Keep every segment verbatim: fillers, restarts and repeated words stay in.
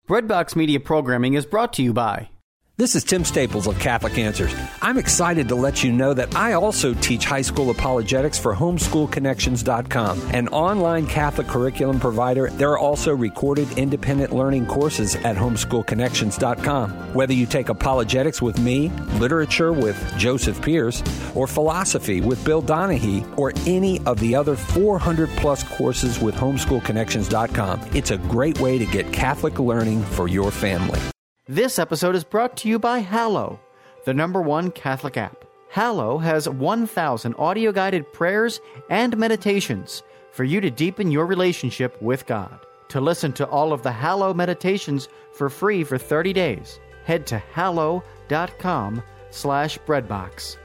Breadbox Media programming is brought to you by... This is Tim Staples of Catholic Answers. I'm excited to let you know that I also teach high school apologetics for homeschool connections dot com, an online Catholic curriculum provider. There are also recorded independent learning courses at homeschool connections dot com. Whether you take apologetics with me, literature with Joseph Pierce, or philosophy with Bill Donahue, or any of the other four hundred plus courses with homeschool connections dot com, it's a great way to get Catholic learning for your family. This episode is brought to you by Hallow, the number one Catholic app. Hallow has one thousand audio-guided prayers and meditations for you to deepen your relationship with God. To listen to all of the Hallow meditations for free for thirty days, head to hallow.com slash breadbox.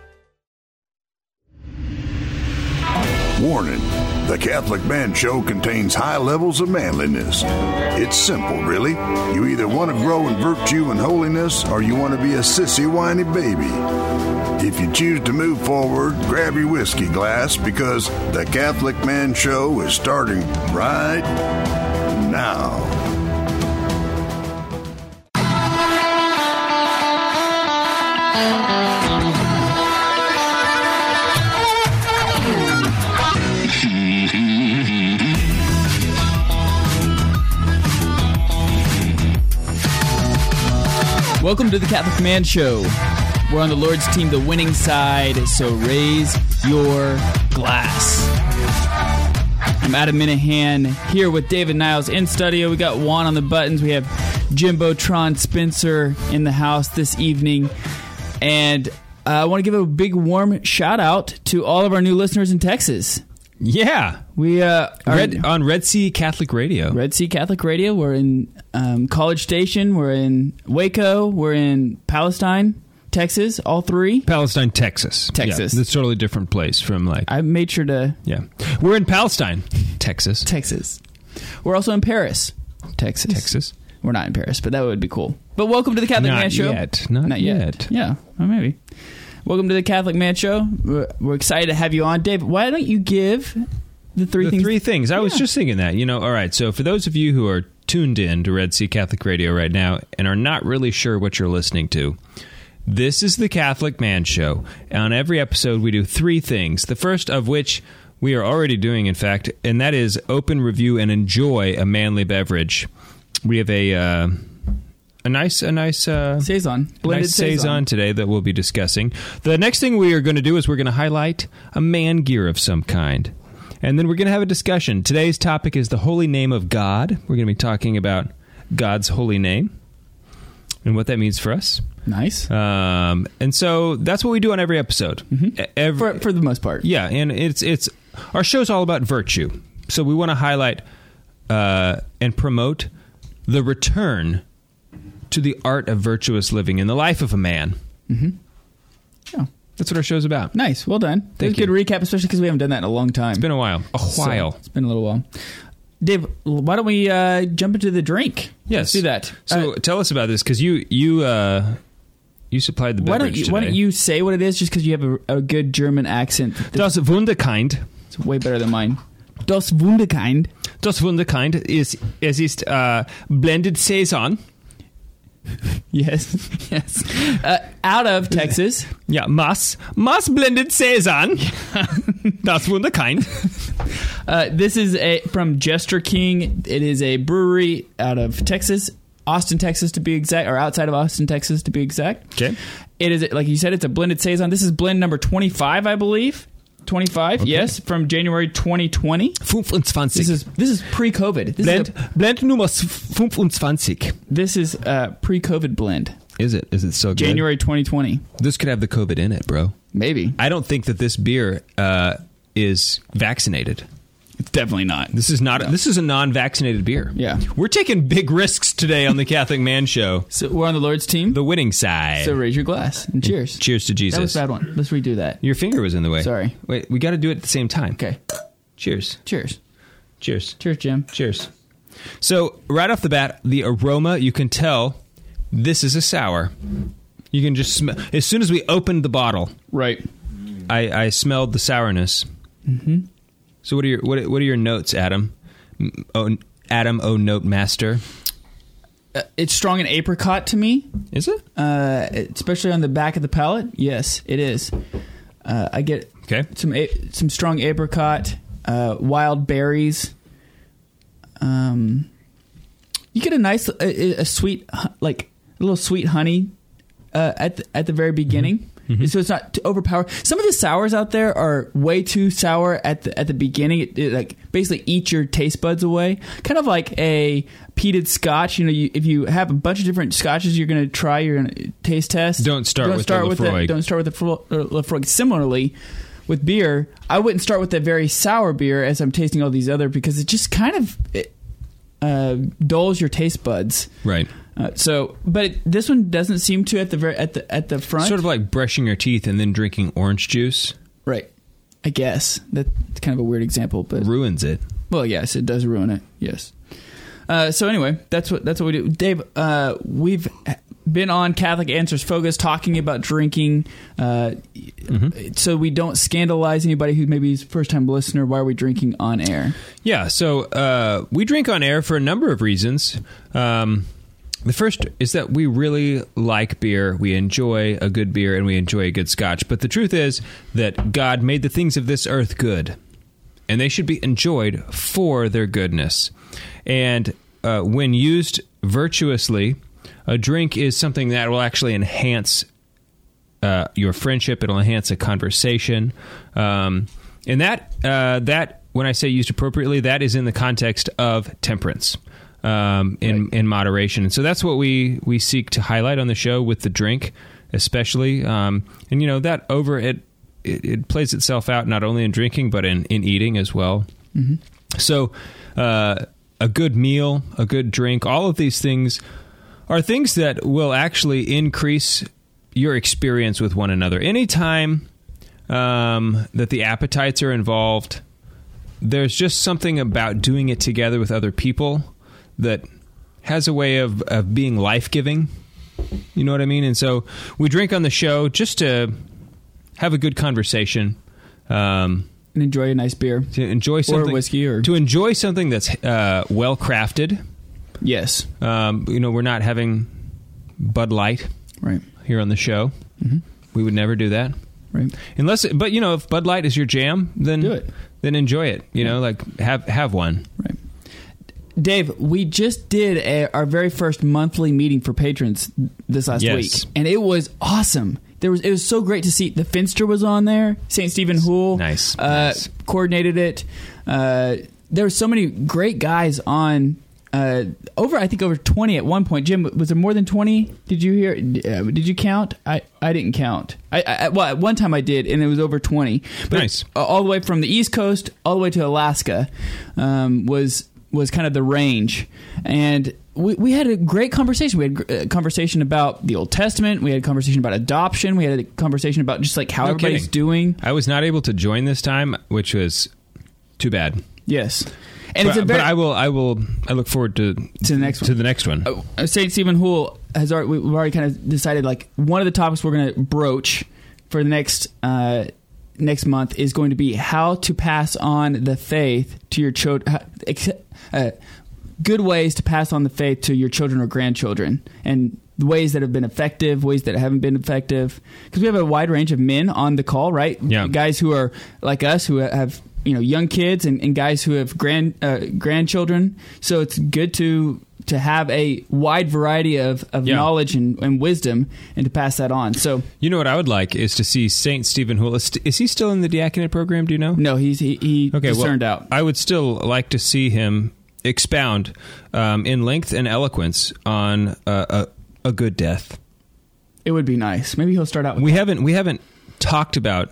Warning, the Catholic Man Show contains high levels of manliness. It's simple, really. You either want to grow in virtue and holiness, or you want to be a sissy, whiny baby. If you choose to move forward, grab your whiskey glass, because the Catholic Man Show is starting right now. Welcome to the Catholic Man Show. We're on the Lord's team, the winning side, so raise your glass. I'm Adam Minahan here with David Niles in studio. We got Juan on the buttons. We have Jimbo Tron Spencer in the house this evening. And uh, I want to give a big warm shout out to all of our new listeners in Texas. Yeah, we uh, are Red, on Red Sea Catholic Radio. Red Sea Catholic Radio. We're in um, College Station. We're in Waco. We're in Palestine, Texas. All three. Palestine, Texas. Texas. Yeah, it's a totally different place from like. I made sure to. Yeah, we're in Palestine, Texas. Texas. We're also in Paris, Texas. Texas. We're not in Paris, but that would be cool. But welcome to the Catholic not Man Show. Yet. Not, not yet. yet. Yeah, well, maybe. Welcome to the Catholic Man Show. We're, we're excited to have you on, Dave. Why don't you give the three the things? three things. I yeah. was just thinking that. You know, all right. So for those of you who are tuned in to Red Sea Catholic Radio right now and are not really sure what you're listening to, this is the Catholic Man Show. On every episode, we do three things. The first of which we are already doing, in fact, and that is open, review, and enjoy a manly beverage. We have a uh, a nice a nice uh, saison, blended nice saison. saison today that we'll be discussing. The next thing we are going to do is we're going to highlight a man gear of some kind. And then we're going to have a discussion. Today's topic is the holy name of God. We're going to be talking about God's holy name and what that means for us. Nice. Um, and so that's what we do on every episode. Mm-hmm. Every, for, for the most part. Yeah, and it's it's our show's all about virtue. So we want to highlight uh, and promote the return to the art of virtuous living in the life of a man. Mm-hmm. Yeah. That's what our show's about. Nice. Well done. Thank you. Good recap, especially because we haven't done that in a long time. It's been a while. A while. So, it's been a little while. Dave, why don't we uh, jump into the drink? Yes. Let's do that. So uh, tell us about this, because you you uh, you supplied the beverage why don't you, today. Why don't you say what it is, just because you have a, a good German accent? Das Wunderkind. It's way better than mine. Das Wunderkind. Das Wunderkind is es ist uh, blended saison. Yes, yes. Uh, out of Texas. Yeah, Mass. Mass blended saison. Das Wunderkind. Uh, this is a from Jester King. It is a brewery out of Texas, Austin, Texas to be exact, or outside of Austin, Texas to be exact. Okay. It is, like you said, it's a blended saison. This is blend number twenty-five, I believe. twenty-five, okay. Yes, from January twenty twenty. twenty-five. This is this is pre-COVID. This blend, is a, blend Nummer twenty-five. This is a pre-COVID blend. Is it? Is it so good? January twenty twenty. This could have the COVID in it, bro. Maybe. I don't think that this beer uh, is vaccinated. It's definitely not. This is not. No. This is a non-vaccinated beer. Yeah. We're taking big risks today on the Catholic Man Show. So we're on the Lord's team. The winning side. So raise your glass and cheers. And cheers to Jesus. That was a bad one. Let's redo that. Your finger was in the way. Sorry. Wait, we got to do it at the same time. Okay. Cheers. Cheers. Cheers. Cheers, Jim. Cheers. So right off the bat, the aroma, you can tell this is a sour. You can just smell. As soon as we opened the bottle, right, I, I smelled the sourness. Mm-hmm. So what are your what what are your notes, Adam? Oh, Adam, oh note master. uh, it's strong in apricot to me. Is it? Uh, especially on the back of the palate. Yes, it is. Uh, I get okay. some a- some strong apricot, uh, wild berries. Um, you get a nice, a, a sweet, like a little sweet honey uh, at the, at the very beginning. Mm-hmm. Mm-hmm. So it's not too overpowered. Some of the sours out there are way too sour at the at the beginning. It, it like basically eats your taste buds away. Kind of like a peated Scotch. You know, you, if you have a bunch of different Scotches you're going to try, you're going to taste test. Don't start don't with start the with Lefroy. The, don't start with the Fro- uh, Lefroy. Similarly, with beer, I wouldn't start with a very sour beer as I'm tasting all these other because it just kind of it, uh, dulls your taste buds. Right. Uh, so, but it, this one doesn't seem to at the very at the at the front. Sort of like brushing your teeth and then drinking orange juice. Right. I guess that's kind of a weird example, but ruins it. Well, yes, it does ruin it. Yes. Uh, so anyway, that's what that's what we do, Dave. Uh, we've been on Catholic Answers Focus talking about drinking, uh, mm-hmm. so we don't scandalize anybody who maybe is a first time listener. Why are we drinking on air? Yeah. So uh, we drink on air for a number of reasons. Um, The first is that we really like beer, we enjoy a good beer, and we enjoy a good scotch. But the truth is that God made the things of this earth good, and they should be enjoyed for their goodness. And uh, when used virtuously, a drink is something that will actually enhance uh, your friendship. It'll enhance a conversation. Um, and that, uh, that, when I say used appropriately, that is in the context of temperance. Um, in, right. in moderation. And so that's what we, we seek to highlight on the show with the drink, especially. Um, and, you know, that over it, it, it plays itself out not only in drinking, but in, in eating as well. Mm-hmm. So uh, a good meal, a good drink, all of these things are things that will actually increase your experience with one another. Anytime um, that the appetites are involved, there's just something about doing it together with other people that has a way of, of being life-giving. You know what I mean? And so we drink on the show just to have a good conversation. Um, and enjoy a nice beer. To enjoy something. Or whiskey. Or to enjoy something that's uh, well-crafted. Yes. Um, you know, we're not having Bud Light right. here on the show. Mm-hmm. We would never do that. Right. Unless, but, you know, if Bud Light is your jam, then do it. Then enjoy it. You yeah. know, like have have one. Right. Dave, we just did a, our very first monthly meeting for patrons this last yes. week, and it was awesome. There was it was so great to see. The Finster was on there. Saint Stephen Hoole, nice, uh, nice. coordinated it. Uh, there were so many great guys on. Uh, over, I think over twenty at one point. Jim, was there more than twenty? Did you hear? Uh, did you count? I, I didn't count. I, I well, at one time I did, and it was over twenty. But nice. All the way from the East Coast all the way to Alaska um, was. was kind of the range. And we, we had a great conversation. We had a conversation about the Old Testament. We had a conversation about adoption. We had a conversation about just like how no everybody's kidding. doing. I was not able to join this time, which was too bad. Yes. And but, it's a very, but I will, I will, I look forward to, to the next one. To the next one. Uh, Saint Stephen Hoole has already, we've already kind of decided like one of the topics we're going to broach for the next, uh, next month is going to be how to pass on the faith to your children. Uh, good ways to pass on the faith to your children or grandchildren, and the ways that have been effective, ways that haven't been effective. Because we have a wide range of men on the call, right? Yeah. Guys who are like us, who have you know young kids, and, and guys who have grand uh, grandchildren. So it's good to to have a wide variety of, of yeah. knowledge and, and wisdom, and to pass that on. So you know what I would like is to see Saint Stephen Hoole. Is, is he still in the diaconate program? Do you know? No, he's he, he okay, just well, turned out. I would still like to see him expound um, in length and eloquence on uh, a, a good death. It would be nice. Maybe he'll start out with we that. haven't we haven't talked about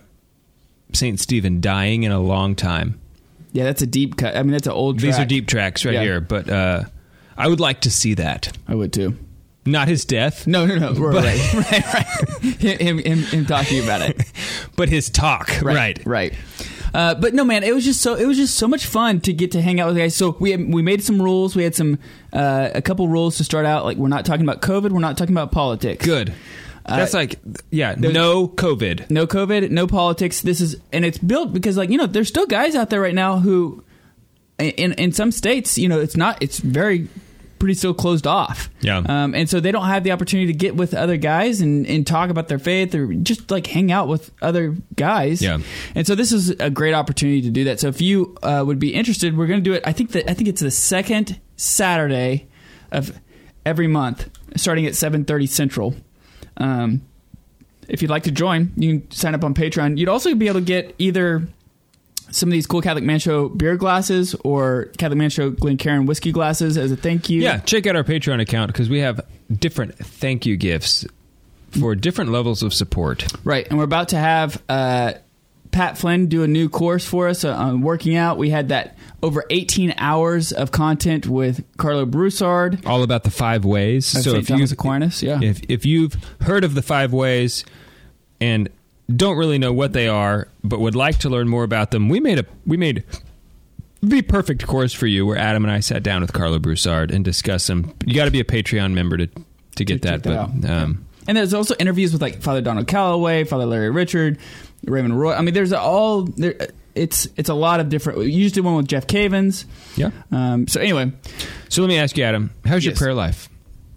Saint Stephen dying in a long time. Yeah, that's a deep cut. I mean, that's an old track. These are deep tracks right yeah. here, but uh, I would like to see that. I would too. Not his death. No, no, no. But, right, right, right. Him, him, him talking about it. But his talk, right, right. right. Uh, but no, man, it was just so it was just so much fun to get to hang out with the guys. So we we made some rules. We had some uh, a couple rules to start out. Like we're not talking about COVID. We're not talking about politics. Good. That's uh, like yeah. No COVID. No COVID. No politics. This is and it's built because like you know there's still guys out there right now who in in some states you know it's not it's very pretty still closed off. Yeah. Um, and so they don't have the opportunity to get with other guys and, and talk about their faith or just like hang out with other guys. Yeah. And so this is a great opportunity to do that. So if you uh, would be interested, we're going to do it. I think that I think it's the second Saturday of every month, starting at seven thirty Central. Um, if you'd like to join, you can sign up on Patreon. You'd also be able to get either some of these cool Catholic Man Show beer glasses or Catholic Man Show Glencairn whiskey glasses as a thank you. Yeah, check out our Patreon account because we have different thank you gifts for different levels of support. Right, and we're about to have uh, Pat Flynn do a new course for us on working out. We had that over eighteen hours of content with Carlo Broussard. All about the five ways. So So Saint if Thomas you've, Aquinas, yeah. if, if you've heard of the five ways and don't really know what they are, but would like to learn more about them, we made a we made the perfect course for you where Adam and I sat down with Carlo Broussard and discussed them. You got to be a Patreon member to, to get To that. check that but out. um, And there's also interviews with like Father Donald Calloway, Father Larry Richard, Raymond Roy. I mean, there's all there. It's it's a lot of different. You just did one with Jeff Cavins. yeah. Um, so anyway, So let me ask you, Adam, how's your Yes. prayer life?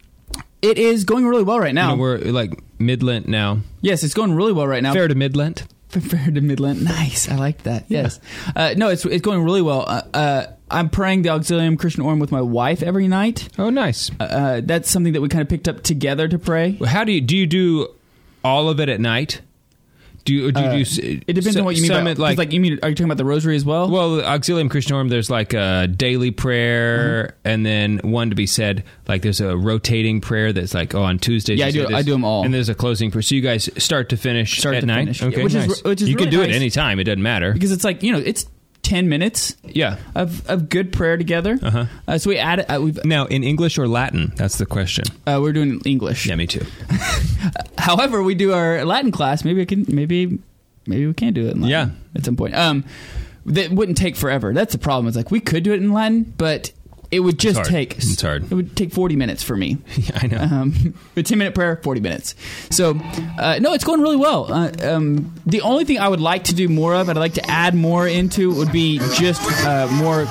it is going really well right now. You know, we're like mid-Lent now. yes, it's going really well right now. Fair to mid-Lent? Fair to Midland. Nice. I like that. Yes. Uh, no, it's it's going really well. Uh, uh, I'm praying the Auxilium Christian Orm with my wife every night. Oh, nice. Uh, that's something that we kind of picked up together to pray. Well, how do you do? You do all of it at night? Do you do? You Uh, do s- it depends so- on what you mean by some like, it, like, like you mean. Are you talking about the Rosary as well? well, Auxilium Christianorum, there's like a daily prayer, Mm-hmm. and then one to be said. Like there's a rotating prayer that's like, oh, on Tuesdays. Yeah, you I do- say this, I do 'em all. And there's a closing prayer. So you guys start to finish Start at to night. finish. Okay, Which is- nice. which is you can really do it nice. anytime. It doesn't matter. because it's like you know it's ten minutes Yeah. of, of good prayer together. Uh-huh. Uh, so we added. Uh, we've Now, in English or Latin? That's the question. uh, we're doing English. Yeah, me too. However, we do our Latin class. Maybe I can. Maybe maybe we can do it in Latin. Yeah. At some point. Um, that wouldn't take forever. That's the problem. It's like we could do it in Latin, but it would just hard. take. It's hard. It would take forty minutes for me. Yeah, I know. Um, a ten minute prayer, forty minutes. So, uh, no, it's going really well. Uh, um, the only thing I would like to do more of, and I'd like to add more into, would be just uh, more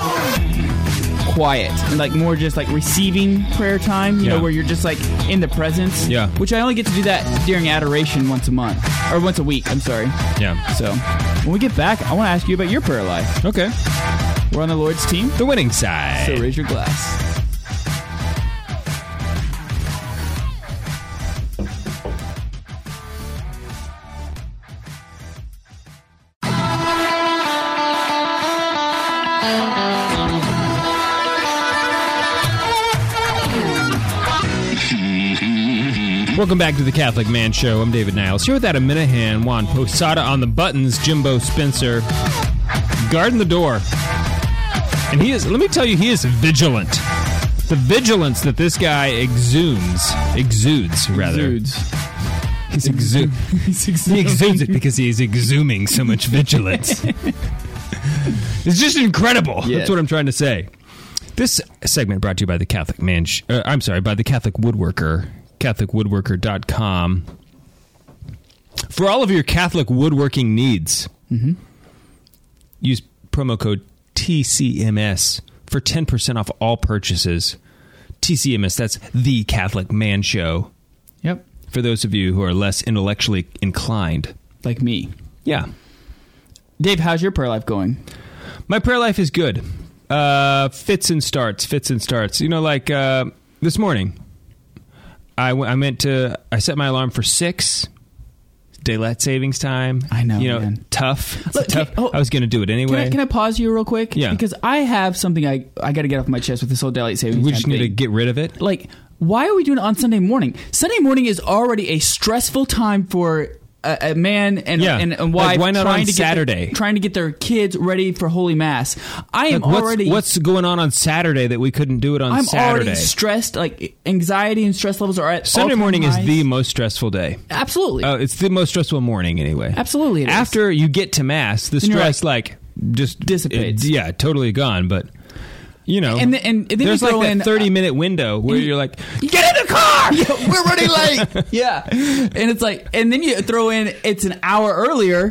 quiet and like more just like receiving prayer time, you Yeah. know, where you're just like in the presence. Yeah. Which I only get to do that during adoration once a month or once a week. I'm sorry. Yeah. So when we get back, I want to ask you about your prayer life. Okay. We're on the Lord's team, The winning side. so raise your glass. Welcome back to the Catholic Man Show. I'm David Niles. Here with Adam Minahan, Juan Posada on the buttons, Jimbo Spencer guarding the door. And he is, let me tell you, he is vigilant. The vigilance that this guy exudes, exudes, rather. Dudes. He's exu- he exudes it because he is exhuming so much vigilance. It's just incredible. Yes. That's what I'm trying to say. This segment brought to you by the Catholic Man. Sh- uh, I'm sorry, by the Catholic Woodworker. Catholic Woodworker dot com. For all of your Catholic woodworking needs, Mm-hmm. use promo code T C M S for ten percent off all purchases. T C M S, that's the Catholic Man Show. Yep. For those of you who are less intellectually inclined. Like me. Yeah. Dave, how's your prayer life going? My prayer life is good. Uh, fits and starts, fits and starts. You know, like uh, this morning, I, w- I meant to, I set my alarm for six. Daylight savings time. I know, You know, man. tough. It's Look, tough. can- oh, I was going to do it Can anyway. I, can I pause you real quick? Yeah. Because I have something I, I got to get off my chest with this whole daylight savings we time just need to thing. get rid of it. Like, why are we doing it on Sunday morning? Sunday morning is already a stressful time for a, a man and, Yeah. and, and Like, wife why not trying on to Saturday? Get, trying to get their kids ready for Holy Mass. I am Like, what's, already... what's going on on Saturday that we couldn't do it on I'm Saturday? already stressed. Like, anxiety and stress levels are at Sunday all-time morning is highs. the most stressful day. Absolutely. Oh, it's the most stressful morning anyway. Absolutely it is. After you get to Mass, the Then you're stress like, just dissipates. it- yeah, totally gone. But you know, And then- and then there's you like throw that in, thirty minute window where and- you're like, get in the car. Yeah, we're running late. Yeah. And it's like, and then you throw in, it's an hour earlier,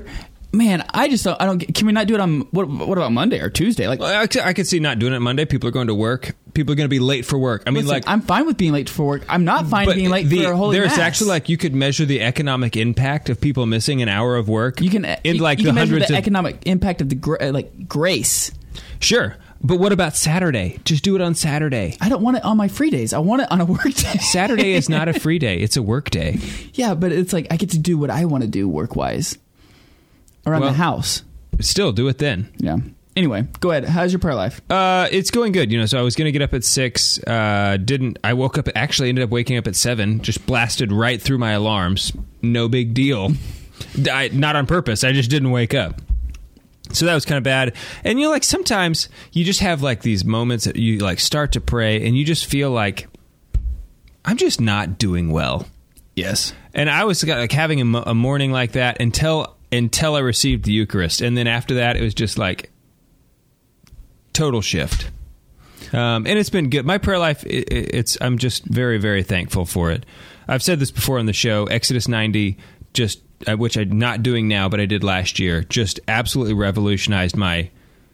Man, I just don't, I don't. Can we not do it on what? What about Monday or Tuesday? Like, well, I, I could see not doing it Monday. People are going to work. People are going to be late for work. I mean, listen, like I'm fine with being late for work. I'm not fine but being late the, for a holy There's mass. actually like you could measure the economic impact of people missing an hour of work. You can in you, like you the can measure hundreds the of economic impact of the gra- like grace. Sure, but what about Saturday? Just do it on Saturday. I don't want it on my free days. I want it on a work day. Saturday is not a free day; it's a work day. Yeah, but it's like I get to do what I want to do work wise around Well, the house. Still, do it then. Yeah. Anyway, go ahead. How's your prayer life? Uh, it's going good. You know, so I was going to get up at six. Uh, didn't. I woke up. Actually, ended up waking up at seven. Just blasted right through my alarms. No big deal. I, not on purpose. I just didn't wake up. So that was kind of bad. And you know, like sometimes you just have like these moments that you like start to pray, and you just feel like I'm just not doing well. Yes. And I was like having a, mo- a morning like that until until I received the Eucharist, and then after that, it was just like total shift. Um, and it's been good. My prayer life, it, it's I'm just very, very thankful for it. I've said this before on the show. Exodus ninety, just uh, which I'm not doing now, but I did last year, just absolutely revolutionized my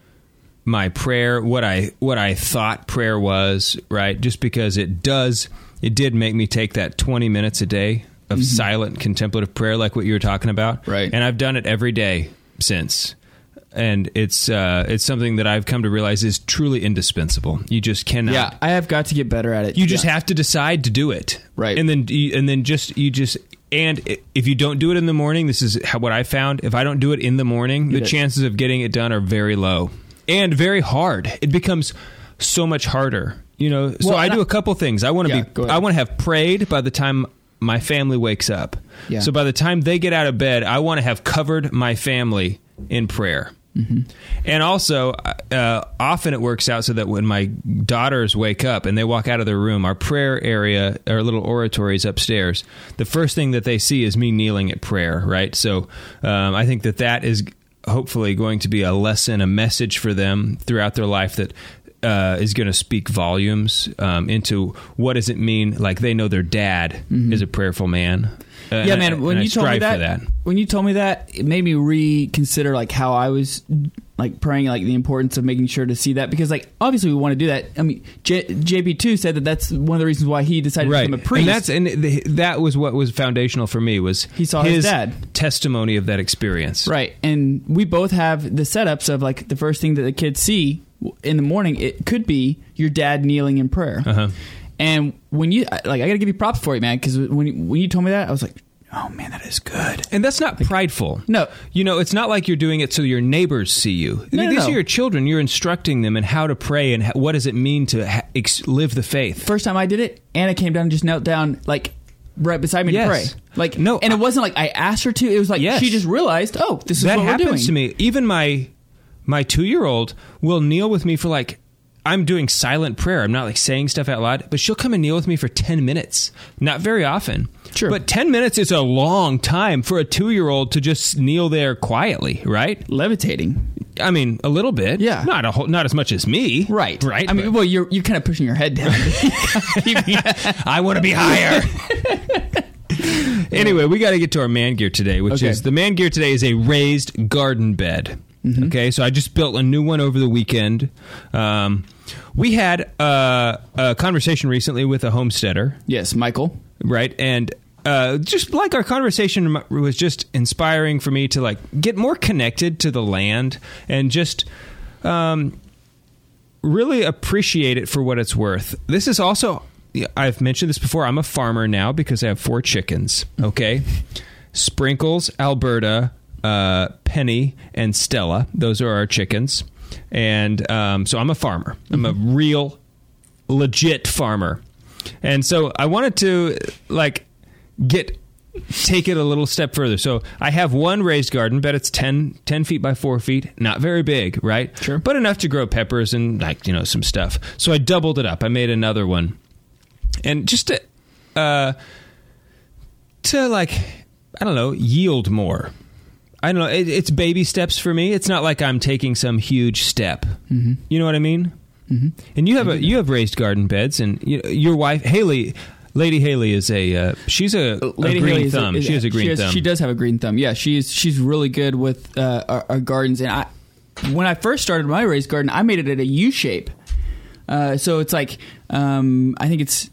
my prayer. What I what I thought prayer was, right? Just because it does, it did make me take that twenty minutes a day of mm-hmm. silent contemplative prayer, like what you were talking about, right? And I've done it every day since. And it's uh, it's something that I've come to realize is truly indispensable. You just cannot. Yeah, I have got to get better at it. You just yeah. have to decide to do it, right? And then you, and then just you just and if you don't do it in the morning, this is how, what I found. If I don't do it in the morning, you the did. chances of getting it done are very low and very hard. It becomes so much harder, you know. So well, I do I, a couple things. I want to yeah, be. I want to have prayed by the time my family wakes up. Yeah. So by the time they get out of bed, I want to have covered my family in prayer. Mm-hmm. And also, uh, often it works out so that when my daughters wake up and they walk out of their room, our prayer area, our little oratory is upstairs. The first thing that they see is me kneeling at prayer, right? So um, I think that that is hopefully going to be a lesson, a message for them throughout their life that uh, is going to speak volumes um, into what does it mean, like they know their dad mm-hmm. is a prayerful man. Uh, yeah, man. When you told me that, that, when you told me that, it made me reconsider like how I was like praying, like the importance of making sure to see that, because like obviously we want to do that. I mean, J- JP two said that that's one of the reasons why he decided right. to become a priest. And that's and the, that was what was foundational for me was he saw his, his dad testimony of that experience. Right, and we both have the setups of like the first thing that the kids see in the morning. It could be your dad kneeling in prayer. Uh-huh. And when you like, I got to give you props for it, man, because when you, when you told me that, I was like, oh man, that is good. And that's not like, prideful. No, you know, it's not like you're doing it so your neighbors see you. No, These no, are no. your children. You're instructing them in how to pray and how, what does it mean to ha- ex- live the faith. First time I did it, Anna came down and just knelt down like right beside me yes. to pray. Like no, and it wasn't like I asked her to. It was like yes. she just realized, oh, this is that what we're doing. happens to me. Even my my two year old will kneel with me for like. I'm doing silent prayer. I'm not like saying stuff out loud, but she'll come and kneel with me for ten minutes. Not very often. Sure. But ten minutes is a long time for a two-year-old to just kneel there quietly, right? Levitating. I mean, a little bit. Yeah. Not a whole, not as much as me. Right. Right. I mean, but well, you're you're kind of pushing your head down. I want to be higher. Anyway, we got to get to our man gear today, which Okay. is the man gear today is a raised garden bed. Mm-hmm. Okay, so I just built a new one over the weekend. Um, we had uh, a conversation recently with a homesteader. Yes, Michael. Right, and uh, just like our conversation was just inspiring for me to like get more connected to the land and just um, really appreciate it for what it's worth. This is also, I've mentioned this before, I'm a farmer now because I have four chickens, okay? Sprinkles, Alberta, uh, Penny, and Stella. Those are our chickens. And um, so I'm a farmer. I'm a real, legit farmer. And so I wanted to, like, get take it a little step further. So I have one raised garden bed. It's ten, ten feet by four feet. Not very big, right? Sure. But enough to grow peppers and, like, you know, some stuff. So I doubled it up. I made another one. And just to, uh, to like, I don't know, yield more. I don't know. It, it's baby steps for me. It's not like I'm taking some huge step. Mm-hmm. You know what I mean? Mm-hmm. And you have a, you have raised garden beds, and you, your wife Haley. Lady Haley is a uh, she's a, a Lady green Haley is a- thumb. is- she has a green she has- thumb. She does have a green thumb. Yeah, she's she's really good with uh, our, our gardens. And I, when I first started my raised garden, I made it at a U shape. Uh, so it's like um, I think it's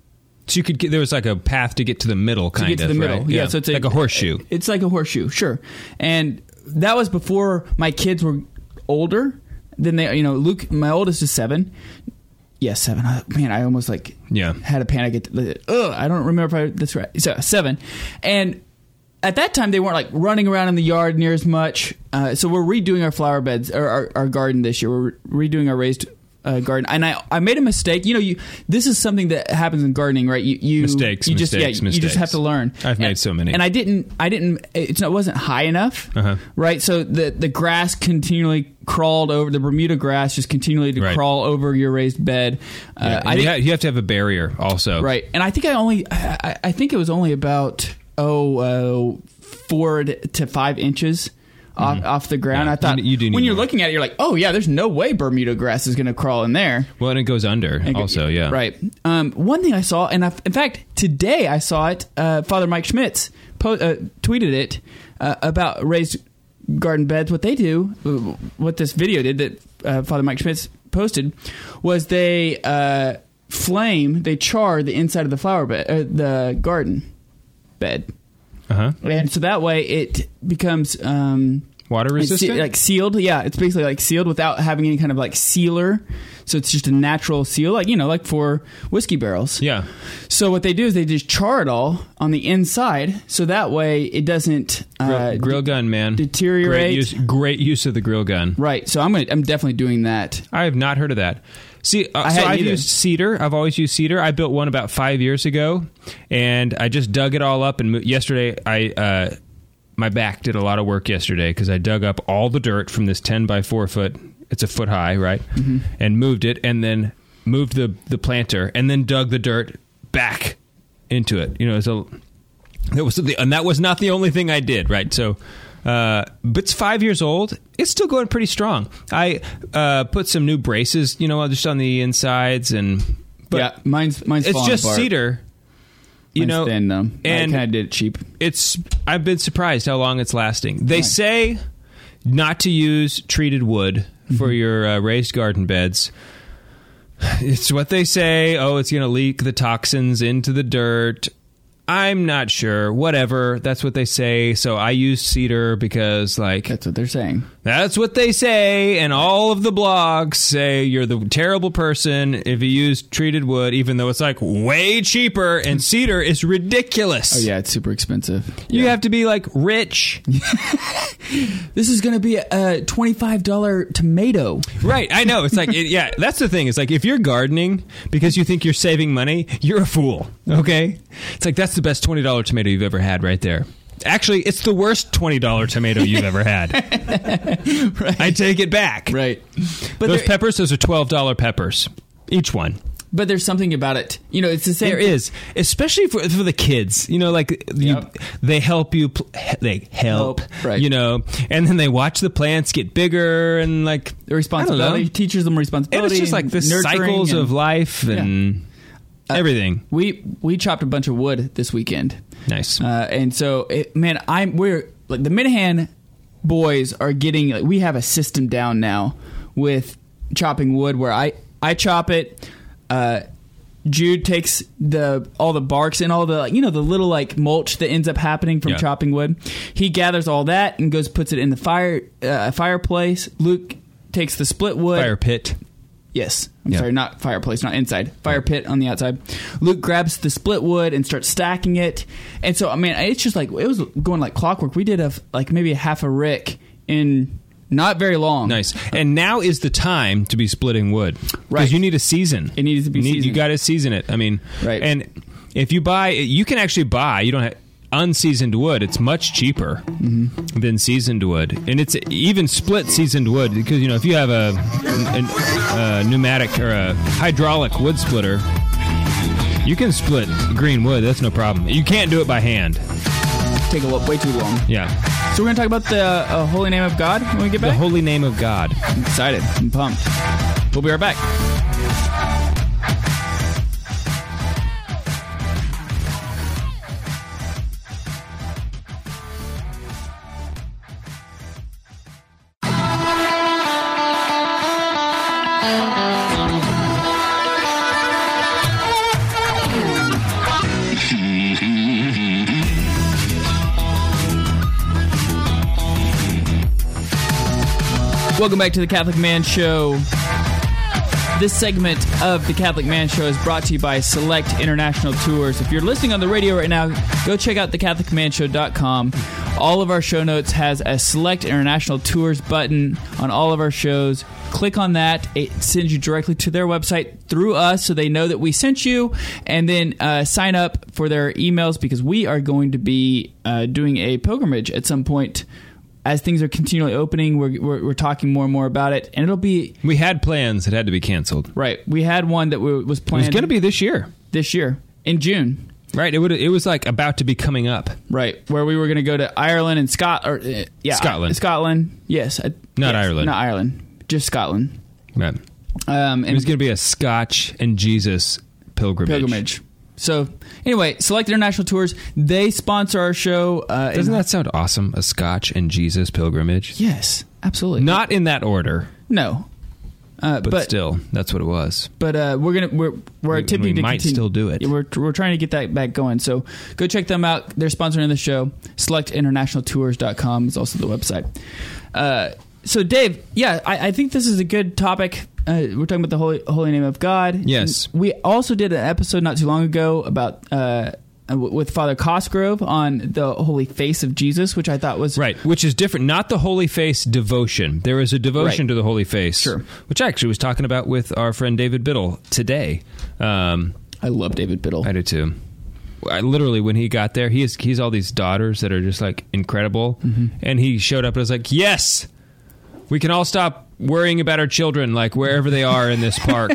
So you could get, there was like a path to get to the middle, kind to get of to the middle. right? Yeah, so it's like a horseshoe. It's like a horseshoe, sure. And that was before my kids were older. Then they, you know, Luke, my oldest is seven. Yeah, seven. Uh, Man, I almost like Yeah. had a panic. At, ugh, I don't remember if I, that's right. So seven, and at that time they weren't like running around in the yard near as much. Uh, so we're redoing our flower beds or our, our garden this year. We're redoing our raised uh, garden, and I I made a mistake. You know, you this is something that happens in gardening, right? You you Mistakes, You just mistakes, yeah, you just mistakes. have to learn. I've made And- so many. and I didn't. I didn't. It's not, it wasn't high enough, Uh-huh. right? So the the grass continually crawled over the Bermuda grass, just continually to Right. crawl over your raised bed. Yeah, Uh, and I you, think, ha- you have to have a barrier also. right, and I think I only. I, I- I think it was only about oh uh, four to five inches. Off, off the ground. Yeah, I thought you- you do need when you're more. looking at it, you're like, oh yeah, there's no way Bermuda grass is going to crawl in there. Well, and it goes under And- also, yeah. Right. Um, one thing I saw, and I, in fact, today I saw it. Uh, Father Mike Schmitz po- uh, tweeted it uh, about raised garden beds. What they do, uh, what this video did that uh, Father Mike Schmitz posted, was they uh, flame, they char the inside of the flower bed, uh, the garden bed, Uh-huh. and so that way it becomes. Um, Water it's resistant? se- like sealed, yeah. It's basically like sealed without having any kind of like sealer. So it's just a natural seal, like you know, like for whiskey barrels. yeah. So what they do is they just char it all on the inside, so that way it doesn't Grill, uh, grill gun, man. deteriorate. Great use, great use of the grill gun. Right. So I'm gonna, I'm definitely doing that. I have not heard of that. See, uh, I so hadn't I've either. used cedar. I've always used cedar. I built one about five years ago, and I just dug it all up. And mo- yesterday, I uh, my back did a lot of work yesterday because I dug up all the dirt from this ten by four foot. It's a foot high, right? Mm-hmm. And moved it, and then moved the the planter, and then dug the dirt back into it. You know, it's a that was the, and that was not the only thing I did, right? So. Uh, but it's five years old. It's still going pretty strong. I uh, put some new braces, you know, just on the insides, and but yeah, mine's mine's it's falling just apart. cedar. You Mine's know, thin, though. and I kind of did it cheap. it's. I've been surprised how long it's lasting. They Right. say not to use treated wood for Mm-hmm. your uh, raised garden beds. It's what they say. Oh, it's going to leak the toxins into the dirt. I'm not sure. Whatever. That's what they say. So I use cedar because, like, That's what they're saying. that's what they say, and all of the blogs say you're the terrible person if you use treated wood, even though it's like way cheaper, and cedar is ridiculous. Oh yeah, it's super expensive. You Yeah. have to be like rich. This is going to be a twenty-five dollars tomato. Right, I know. It's like, it, yeah, that's the thing. It's like if you're gardening because you think you're saving money, you're a fool, okay? It's like that's the best twenty dollars tomato you've ever had right there. Actually, it's the worst twenty dollars tomato you've ever had. Right. I take it back. Right. But Those there, peppers, those are twelve dollars peppers, each one. but there's something about it. You know, it's the same. There is, especially for for the kids. You know, like you, Yep. they help you. pl- They help, Help, right. You know, and then they watch the plants get bigger and like The responsibility I don't know. teaches them And responsibility. it's just like the nurturing cycles and- of life and everything. We we chopped a bunch of wood this weekend, Nice. uh, and so it, man, I'm we're like the Minahan boys are getting. Like, we have a system down now with chopping wood where I I chop it. Uh, Jude takes the all the barks and all the like, you know the little like mulch that ends up happening from Yeah. chopping wood. He gathers all that and goes puts it in the fire uh, fireplace. Luke takes the split wood. Fire pit. Yes. I'm Yeah. sorry, not fireplace, not inside. Fire pit on the outside. Luke grabs the split wood and starts stacking it. And so, I mean, it's just like, it was going like clockwork. We did a, like maybe a half a rick in not very long. Nice. And now is the time to be splitting wood. Because Right. you need a season. It needs to be you, need- you seasoned. got to season it. I mean, Right. and if you buy, you can actually buy, you don't have unseasoned wood. It's much cheaper Mm-hmm. than seasoned wood. And it's even split seasoned wood because, you know, if you have a, a, a pneumatic or a hydraulic wood splitter, you can split green wood. That's no problem. You can't do it by hand. Take a look, way too long. Yeah. So we're going to talk about the uh, holy name of God when we get The back? holy name of God. I'm excited. I'm pumped. We'll be right back. Welcome back to the Catholic Man Show. This segment of the Catholic Man Show is brought to you by Select International Tours. If you're listening on the radio right now, go check out the catholic man show dot com. All of our show notes has a Select International Tours button on all of our shows. Click on that. It sends you directly to their website through us so they know that we sent you. And then uh, sign up for their emails because we are going to be uh, doing a pilgrimage at some point. As things are continually opening, we're, we're we're talking more and more about it, and it'll be. We had plans that had to be canceled. Right, we had one that we, was planned. It was going to be this year. This year in June. Right, it would. It was like about to be coming up. Right, where we were going to go to Ireland and Scot or uh, yeah, Scotland. Scotland, yes, uh, not yes, Ireland, not Ireland, just Scotland. Right. Um, and it was going to be a Scotch and Jesus pilgrimage. Pilgrimage. So anyway, Select International Tours, they sponsor our show. Uh, Doesn't in, that sound awesome? A Scotch and Jesus pilgrimage? Yes, absolutely. Not in that order. No. Uh, but, but still, that's what it was. But uh, we're gonna we're we're we, attempting we to might continue. still do it. Yeah, we're we're trying to get that back going. So go check them out. They're sponsoring the show. select international tours dot com is also the website. Uh, so Dave, yeah, I, I think this is a good topic. Uh, we're talking about the holy holy name of God. Yes. And we also did an episode not too long ago about. Uh, with Father Cosgrove on the Holy Face of Jesus, which I thought was... Right, which is different. Not the Holy Face devotion. There is a devotion right. to the Holy Face. Sure. Which I actually was talking about with our friend David Biddle today. Um, I love David Biddle. I do too. I literally, when he got there, he has he's all these daughters that are just like incredible. Mm-hmm. And he showed up and was like, yes, we can all stop worrying about our children, like wherever they are in this park.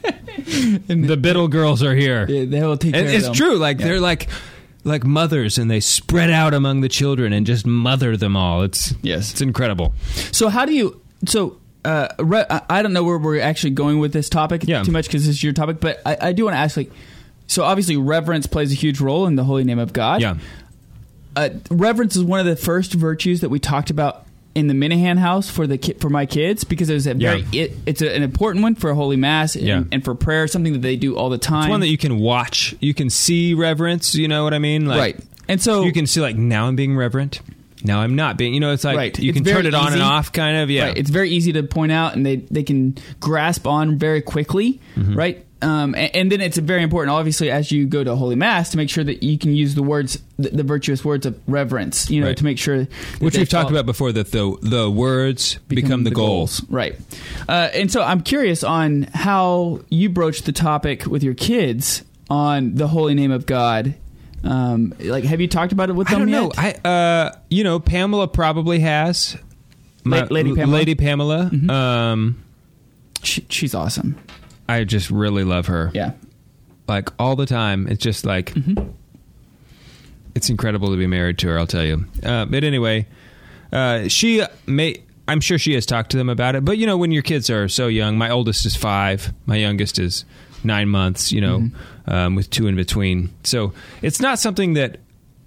The Biddle girls are here. Yeah, they will take care and of it's them. true. Like yeah. they're like like mothers, and they spread out among the children and just mother them all. It's yes, it's incredible. So how do you? So uh, re, I don't know where we're actually going with this topic yeah. too much because this is your topic, but I, I do want to ask. Like, so obviously reverence plays a huge role in the holy name of God. Yeah, uh, reverence is one of the first virtues that we talked about in the Minahan house for the ki- for my kids because it was a very yeah. it, it's a, an important one for a holy mass and, yeah. and for prayer, something that they do all the time. It's one that you can watch, you can see reverence. You know what I mean? Like, right. And so you can see like now I'm being reverent, now I'm not being. You know, it's like right. you it's can turn it on easy. and off, kind of. Yeah, right. It's very easy to point out, and they they can grasp on very quickly, mm-hmm. right? Um, and, and then it's very important, obviously, as you go to Holy Mass, to make sure that you can use the words, the, the virtuous words of reverence, you know, right. to make sure. Which we've talked about before, that the the words become, become the, the goals. goals. Right. Uh, and so I'm curious on how you broach the topic with your kids on the holy name of God. Um, like, have you talked about it with them I don't yet? know. I, uh, you know, Pamela probably has. My, Lady Pamela. Lady Pamela. Mm-hmm. Um, she, she's awesome. I just really love her. Yeah. Like, all the time. It's just like, mm-hmm. it's incredible to be married to her, I'll tell you. Uh, but anyway, uh, she may, I'm sure she has talked to them about it. But, you know, when your kids are so young, my oldest is five, my youngest is nine months, you know, mm-hmm. um, with two in between. So it's not something that,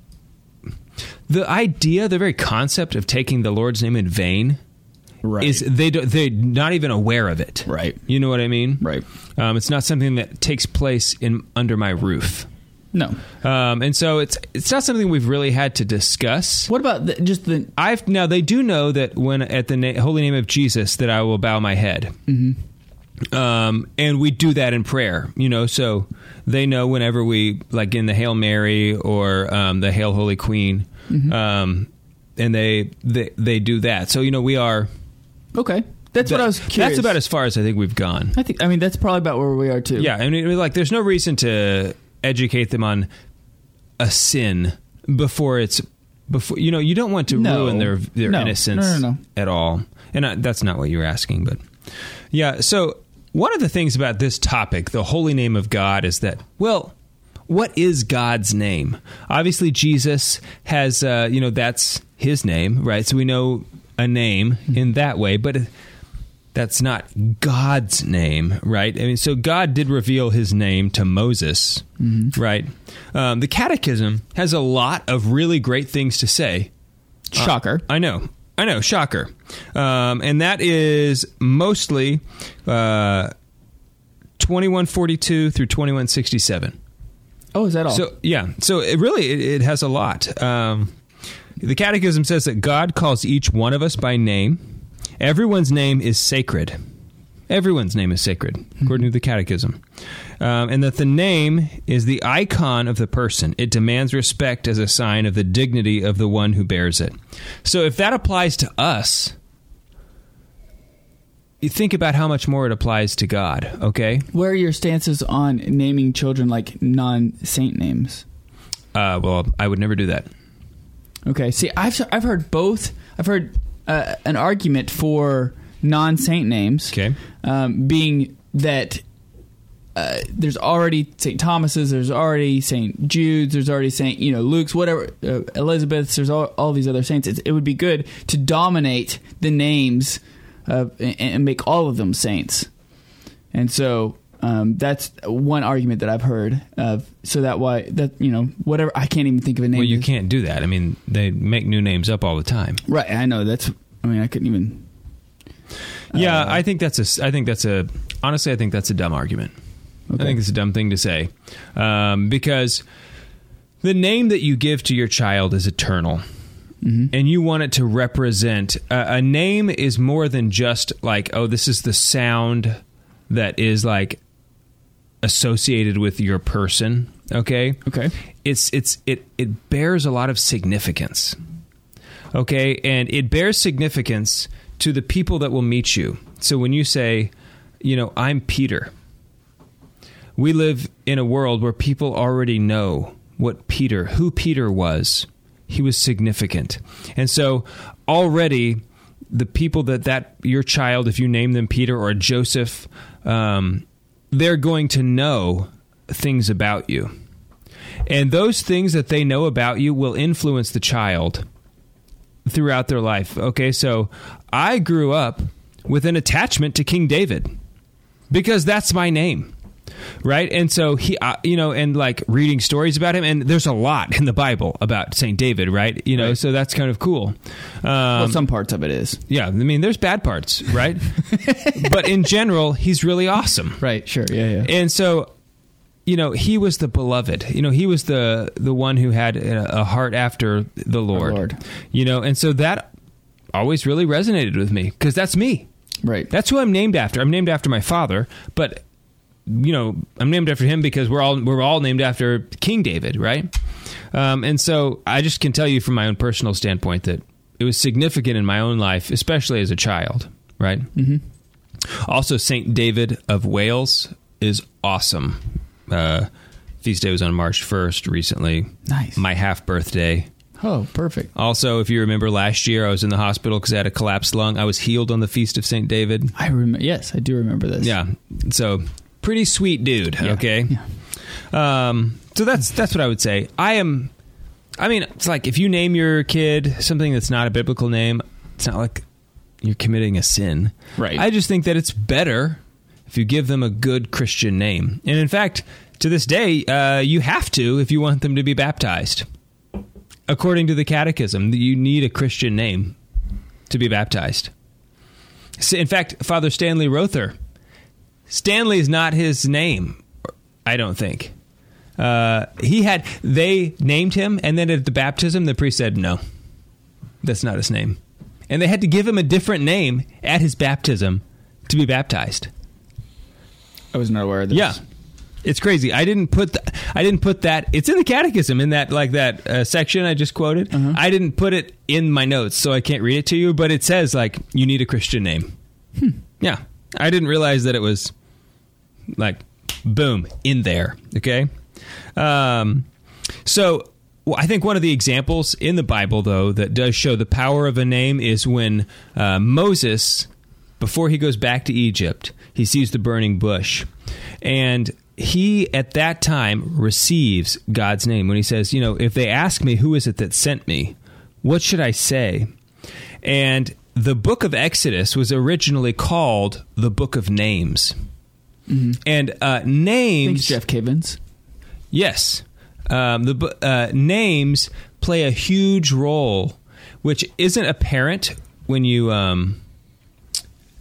the idea, the very concept of taking the Lord's name in vain, right. is they do, they're not even aware of it. Right. You know what I mean? Right. Um, it's not something that takes place in under my roof. No. Um, and so it's it's not something we've really had to discuss. What about the, just the... I've now they do know that when at the na- holy name of Jesus that I will bow my head. Mm-hmm. Um, and we do that in prayer, you know, so they know whenever we, like in the Hail Mary or um, the Hail Holy Queen, mm-hmm. um, and they, they they do that. So, you know, we are... Okay. That's that, what I was curious. That's about as far as I think we've gone. I think. I mean, that's probably about where we are, too. Yeah, I mean, like, there's no reason to educate them on a sin before it's... before You know, you don't want to no. ruin their, their no. innocence no, no, no. at all. And I, that's not what you were asking, but... Yeah, so... One of the things about this topic, the holy name of God, is that, well, what is God's name? Obviously, Jesus has, uh, you know, that's his name, right? So we know a name in that way, but that's not God's name, right? I mean, so God did reveal his name to Moses, mm-hmm. right? Um, the Catechism has a lot of really great things to say. Shocker. Uh, I know. I know, shocker. Um, and that is mostly uh, twenty-one forty-two through twenty-one sixty-seven. Oh, is that all? So, yeah. So, it really, it, it has a lot. Um, the Catechism says that God calls each one of us by name. Everyone's name is sacred. Everyone's name is sacred, according to the Catechism. Um, and that the name is the icon of the person. It demands respect as a sign of the dignity of the one who bears it. So if that applies to us, you think about how much more it applies to God, okay? Where are your stances on naming children like non-saint names? Uh, well, I would never do that. Okay. See, I've I've heard both. I've heard uh, an argument for non-saint names, Okay. um, being that uh, there's already Saint Thomas's, there's already Saint Jude's, there's already Saint you know Luke's, whatever, uh, Elizabeth's. There's all, all these other saints. It's, it would be good to dominate the names uh, and, and make all of them saints. And so um, that's one argument that I've heard of. So that why that you know whatever I can't even think of a name. Well, you can't do that. I mean, they make new names up all the time. Right. I know that's. I mean, I couldn't even. Yeah, Uh, I think that's a. I think that's a. Honestly, I think that's a dumb argument. Okay. I think it's a dumb thing to say, um, because the name that you give to your child is eternal, mm-hmm. and you want it to represent. Uh, a name is more than just like, oh, this is the sound that is like associated with your person. Okay. Okay. It's it's it it bears a lot of significance. Okay, and it bears significance to the people that will meet you. So when you say, you know, I'm Peter, we live in a world where people already know what Peter, who Peter was. He was significant. And so already the people that, that your child, if you name them Peter or Joseph, um, they're going to know things about you. And those things that they know about you will influence the child throughout their life. Okay, so I grew up with an attachment to King David because that's my name, right? And so he, uh, you know, and like reading stories about him, and there's a lot in the Bible about Saint David, right? You know, right. So that's kind of cool. Um, well, some parts of it is. Yeah, I mean, there's bad parts, right? But in general, he's really awesome. Right, sure, yeah, yeah. And so, you know, he was the beloved. You know, he was the the one who had a, a heart after the Lord. Lord. You know, and so that always really resonated with me because that's me. Right. That's who I'm named after. I'm named after my father, but you know, I'm named after him because we're all we're all named after King David, right? Um, and so I just can tell you from my own personal standpoint that it was significant in my own life, especially as a child, right? Mm-hmm. Also, Saint David of Wales is awesome. Uh, feast day was on March first recently. Nice. My half birthday. Oh, perfect. Also, if you remember last year, I was in the hospital because I had a collapsed lung. I was healed on the Feast of Saint David. I remember. Yes, I do remember this. Yeah. So pretty sweet dude. Yeah. Okay. Yeah. Um, so that's, that's what I would say. I am, I mean, it's like if you name your kid something that's not a biblical name, it's not like you're committing a sin. Right. I just think that it's better if you give them a good Christian name. And in fact, to this day, uh, you have to if you want them to be baptized. According to the Catechism, you need a Christian name to be baptized. So in fact, Father Stanley Rother, Stanley is not his name, I don't think. Uh, he had, they named him, and then at the baptism, the priest said, no, that's not his name. And they had to give him a different name at his baptism to be baptized. I was not aware of this. Yeah. It's crazy. I didn't put th- I didn't put that. It's in the Catechism in that like that uh, section I just quoted. Uh-huh. I didn't put it in my notes, so I can't read it to you. But it says like you need a Christian name. Hmm. Yeah, I didn't realize that it was like boom in there. Okay, um, so well, I think one of the examples in the Bible though that does show the power of a name is when uh, Moses, before he goes back to Egypt, he sees the burning bush, and he, at that time, receives God's name when he says, you know, if they ask me, who is it that sent me? What should I say? And the book of Exodus was originally called the Book of Names. Mm-hmm. And uh, names... Thanks, Jeff Kivens. Yes. Um, the uh, names play a huge role, which isn't apparent when you... Um,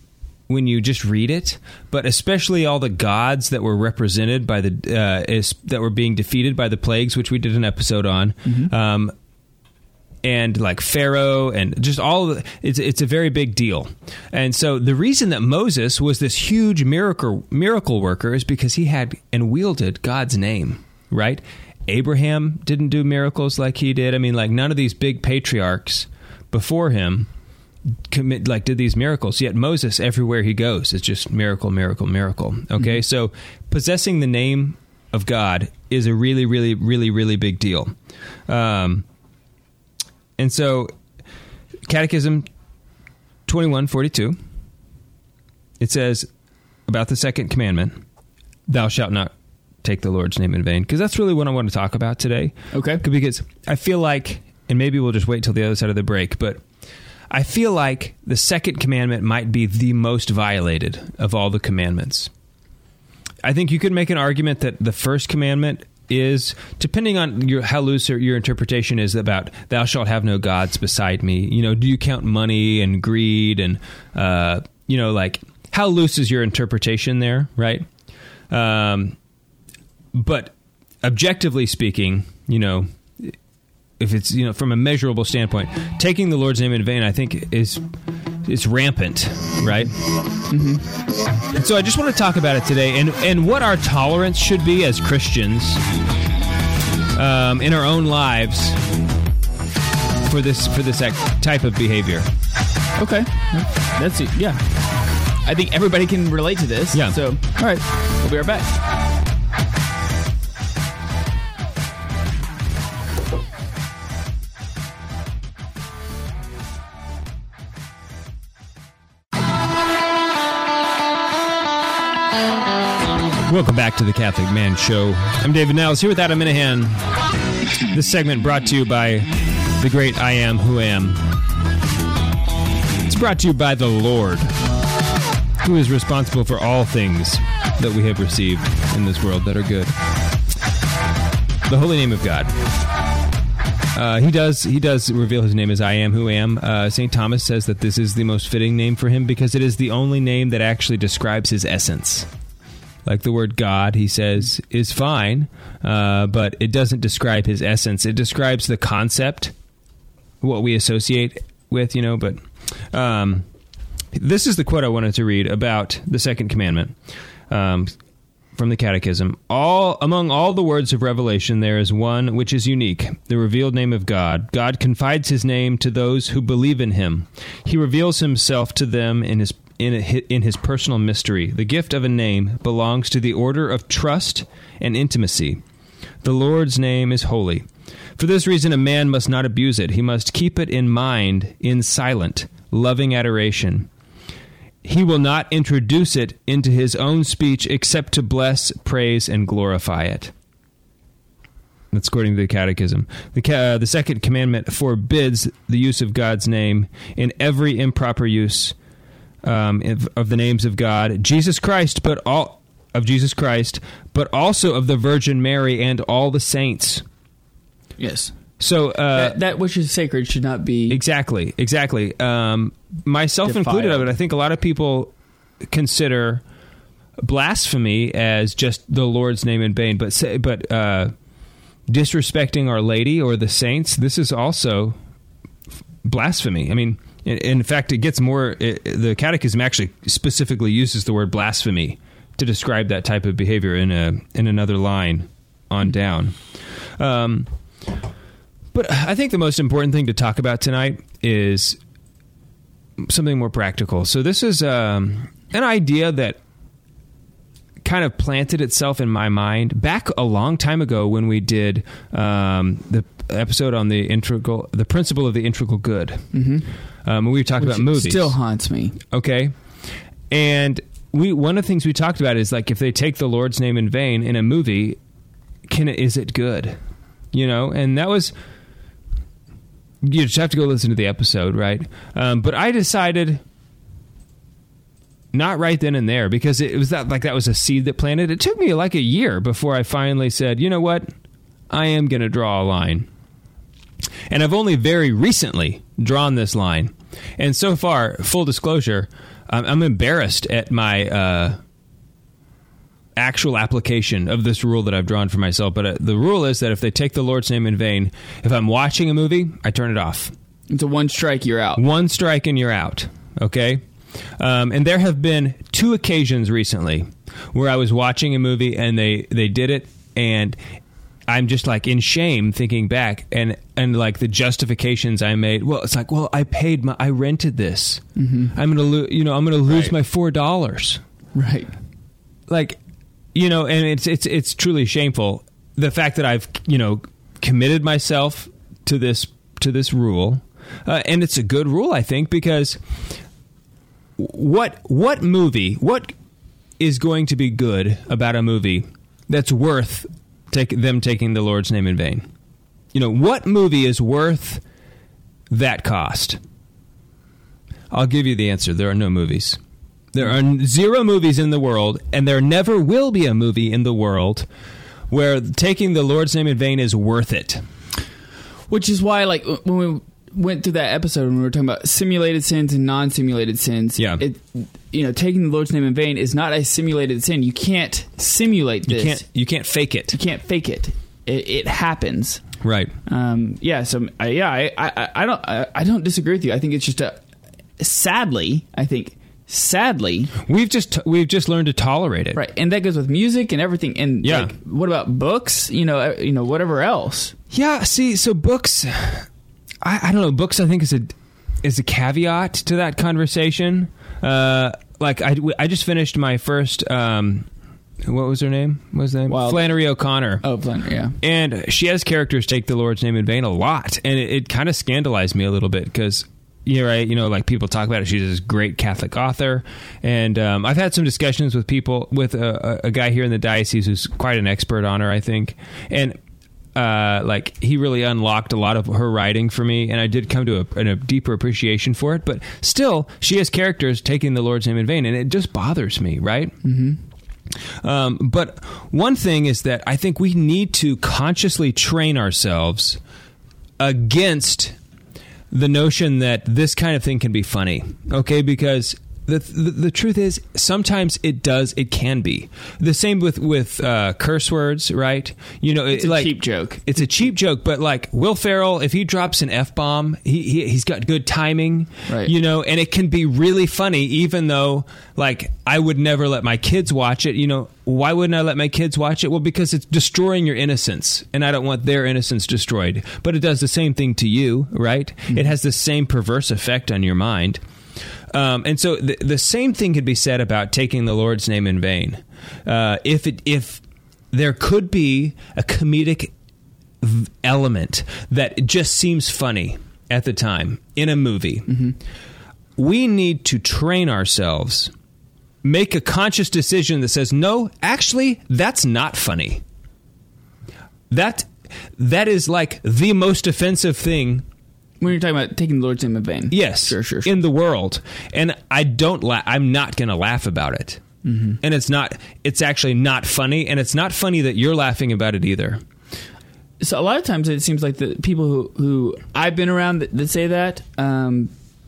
when you just read it, but especially all the gods that were represented by the uh, is, that were being defeated by the plagues, which we did an episode on, mm-hmm. um, and like Pharaoh and just all of the, it's it's a very big deal. And so the reason that Moses was this huge miracle miracle worker is because he had and wielded God's name, right? Abraham didn't do miracles like he did. I mean, like none of these big patriarchs before him commit like did these miracles, yet Moses everywhere he goes is just miracle, miracle, miracle. Okay, mm-hmm. So possessing the name of God is a really, really, really, really big deal. Um, and so Catechism twenty-one forty-two, it says about the second commandment, thou shalt not take the Lord's name in vain, because that's really what I want to talk about today. Okay. Because I feel like, and maybe we'll just wait till the other side of the break, but I feel like the second commandment might be the most violated of all the commandments. I think you could make an argument that the first commandment is, depending on your, how loose your interpretation is about, thou shalt have no gods beside me. You know, do you count money and greed and, uh, you know, like, how loose is your interpretation there, right? Um, but objectively speaking, you know, if it's, you know, from a measurable standpoint, taking the Lord's name in vain, I think is is rampant, right? Mm-hmm. And so I just want to talk about it today, and and what our tolerance should be as Christians um, in our own lives for this for this type of behavior. Okay, that's it. Yeah, I think everybody can relate to this. Yeah. So, all right, we'll be right back. Welcome back to the Catholic Man Show. I'm David Niles here with Adam Minahan. This segment brought to you by the great I Am Who Am. It's brought to you by the Lord, who is responsible for all things that we have received in this world that are good. The holy name of God. Uh, he does he does reveal his name as I Am Who Am. Uh, Saint Thomas says that this is the most fitting name for him because it is the only name that actually describes his essence. Like the word God, he says, is fine, uh, but it doesn't describe his essence. It describes the concept, what we associate with, you know, but um, this is the quote I wanted to read about the second commandment um, from the Catechism. All among all the words of revelation, there is one which is unique, the revealed name of God. God confides his name to those who believe in him. He reveals himself to them in his In, a, in his personal mystery. The gift of a name belongs to the order of trust and intimacy. The Lord's name is holy. For this reason, a man must not abuse it. He must keep it in mind in silent, loving adoration. He will not introduce it into his own speech except to bless, praise, and glorify it. That's according to the Catechism. The, uh, the second commandment forbids the use of God's name in every improper use Um, of the names of God, Jesus Christ, but all of Jesus Christ, but also of the Virgin Mary and all the saints. Yes. So uh, that, that which is sacred should not be exactly, exactly. Um, myself defiled. included of it. I think a lot of people consider blasphemy as just the Lord's name in vain, but say, but uh, disrespecting Our Lady or the saints. This is also blasphemy. I mean. In fact, it gets more, it, the Catechism actually specifically uses the word blasphemy to describe that type of behavior in a in another line on down. Um, but I think the most important thing to talk about tonight is something more practical. So this is um, an idea that kind of planted itself in my mind back a long time ago when we did um, the episode on the integral, the principle of the integral good. Mm-hmm. Um, we talked Which about movies. Still haunts me. Okay, and we one of the things we talked about is like if they take the Lord's name in vain in a movie, can it, is it good? You know, and that was you just have to go listen to the episode, right? Um, but I decided not right then and there because it was that like that was a seed that planted. It took me like a year before I finally said, you know what, I am going to draw a line. And I've only very recently drawn this line. And so far, full disclosure, I'm, I'm embarrassed at my uh, actual application of this rule that I've drawn for myself. But uh, the rule is that if they take the Lord's name in vain, if I'm watching a movie, I turn it off. It's a one strike, you're out. One strike and you're out. Okay? Um, and there have been two occasions recently where I was watching a movie and they, they did it, and I'm just like in shame thinking back and, and like the justifications I made. Well, it's like, well, I paid my, I rented this. Mm-hmm. I'm going to lose, you know, I'm going to lose right. my four dollars. Right. Like, you know, and it's, it's, it's truly shameful. The fact that I've, you know, committed myself to this, to this rule. Uh, and it's a good rule, I think, because what, what movie, what is going to be good about a movie that's worth Take them taking the Lord's name in vain? You know, what movie is worth that cost? I'll give you the answer. There are no movies. There are zero movies in the world, and there never will be a movie in the world where taking the Lord's name in vain is worth it. Which is why, like, when we went through that episode when we were talking about simulated sins and non-simulated sins, yeah. it, you know, taking the Lord's name in vain is not a simulated sin. You can't simulate this. You can't, you can't fake it. You can't fake it. It, it happens. Right. Um, yeah. So uh, yeah, I, I, I don't I, I don't disagree with you. I think it's just a sadly. I think sadly we've just we've just learned to tolerate it. Right, and that goes with music and everything. And yeah. like, what about books? You know, you know, whatever else. Yeah. See, so books. I, I don't know. Books, I think, is a is a caveat to that conversation. Uh, like I, I just finished my first. Um, what was her name? What was her name? Wild. Flannery O'Connor. Oh, Flannery. Yeah. And she has characters take the Lord's name in vain a lot, and it, it kind of scandalized me a little bit because. You're right. You know, like people talk about it. She's this great Catholic author, and um, I've had some discussions with people with a, a guy here in the diocese who's quite an expert on her, I think, and. Uh, like he really unlocked a lot of her writing for me, and I did come to a, a deeper appreciation for it. But still, she has characters taking the Lord's name in vain, and it just bothers me, right? Mm-hmm. Um, but one thing is that I think we need to consciously train ourselves against the notion that this kind of thing can be funny, okay? Because The, the the truth is, sometimes it does. It can be the same with with uh, curse words, right? You know, it's it, a like, cheap joke. It's a cheap joke, but like Will Ferrell, if he drops an F bomb, he, he he's got good timing, right? You know, and it can be really funny, even though like I would never let my kids watch it. You know, why wouldn't I let my kids watch it? Well, because it's destroying your innocence, and I don't want their innocence destroyed. But it does the same thing to you, right? Mm-hmm. It has the same perverse effect on your mind. Um, and so the, the same thing could be said about taking the Lord's name in vain. Uh, if it, if there could be a comedic v- element that just seems funny at the time in a movie, mm-hmm. we need to train ourselves, make a conscious decision that says, no, actually, that's not funny. That that is like the most offensive thing. When you're talking about taking the Lord's name in vain. Yes. Sure, sure, sure. In the world. And I don't la- I'm not going to laugh about it. Mm-hmm. And it's not, it's actually not funny. And it's not funny that you're laughing about it either. So a lot of times it seems like the people who, who I've been around that, that say that, um,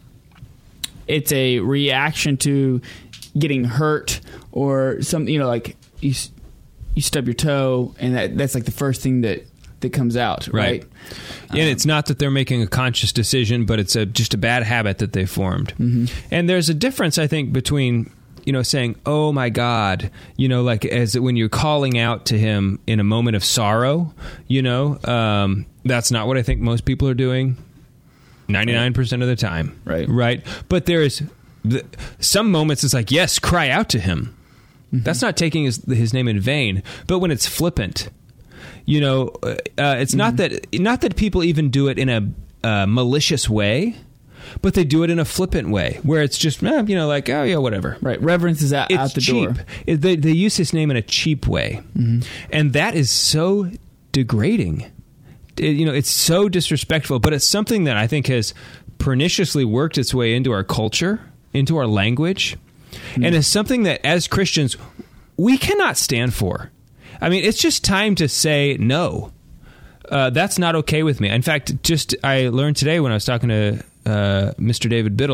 it's a reaction to getting hurt or something, you know, like you, you stub your toe and that, that's like the first thing that, that comes out, right? right. And um, it's not that they're making a conscious decision, but it's a just a bad habit that they formed. Mm-hmm. And there's a difference, I think, between, you know, saying, oh my God, you know, like as when you're calling out to him in a moment of sorrow, you know, um, that's not what I think most people are doing ninety-nine percent of the time. Right. Right. But there's the, some moments it's like, yes, cry out to him. Mm-hmm. That's not taking his, his name in vain. But when it's flippant, you know, uh, it's mm-hmm. not that not that people even do it in a uh, malicious way, but they do it in a flippant way where it's just, eh, you know, like, oh, yeah, whatever. Right. Reverence is out, it's out the cheap. door. It, they, they use his name in a cheap way. Mm-hmm. And that is so degrading. It, you know, it's so disrespectful, but it's something that I think has perniciously worked its way into our culture, into our language, mm-hmm. and is something that as Christians, we cannot stand for. I mean, it's just time to say no. Uh, that's not okay with me. In fact, just I learned today when I was talking to uh, Mister David Biddle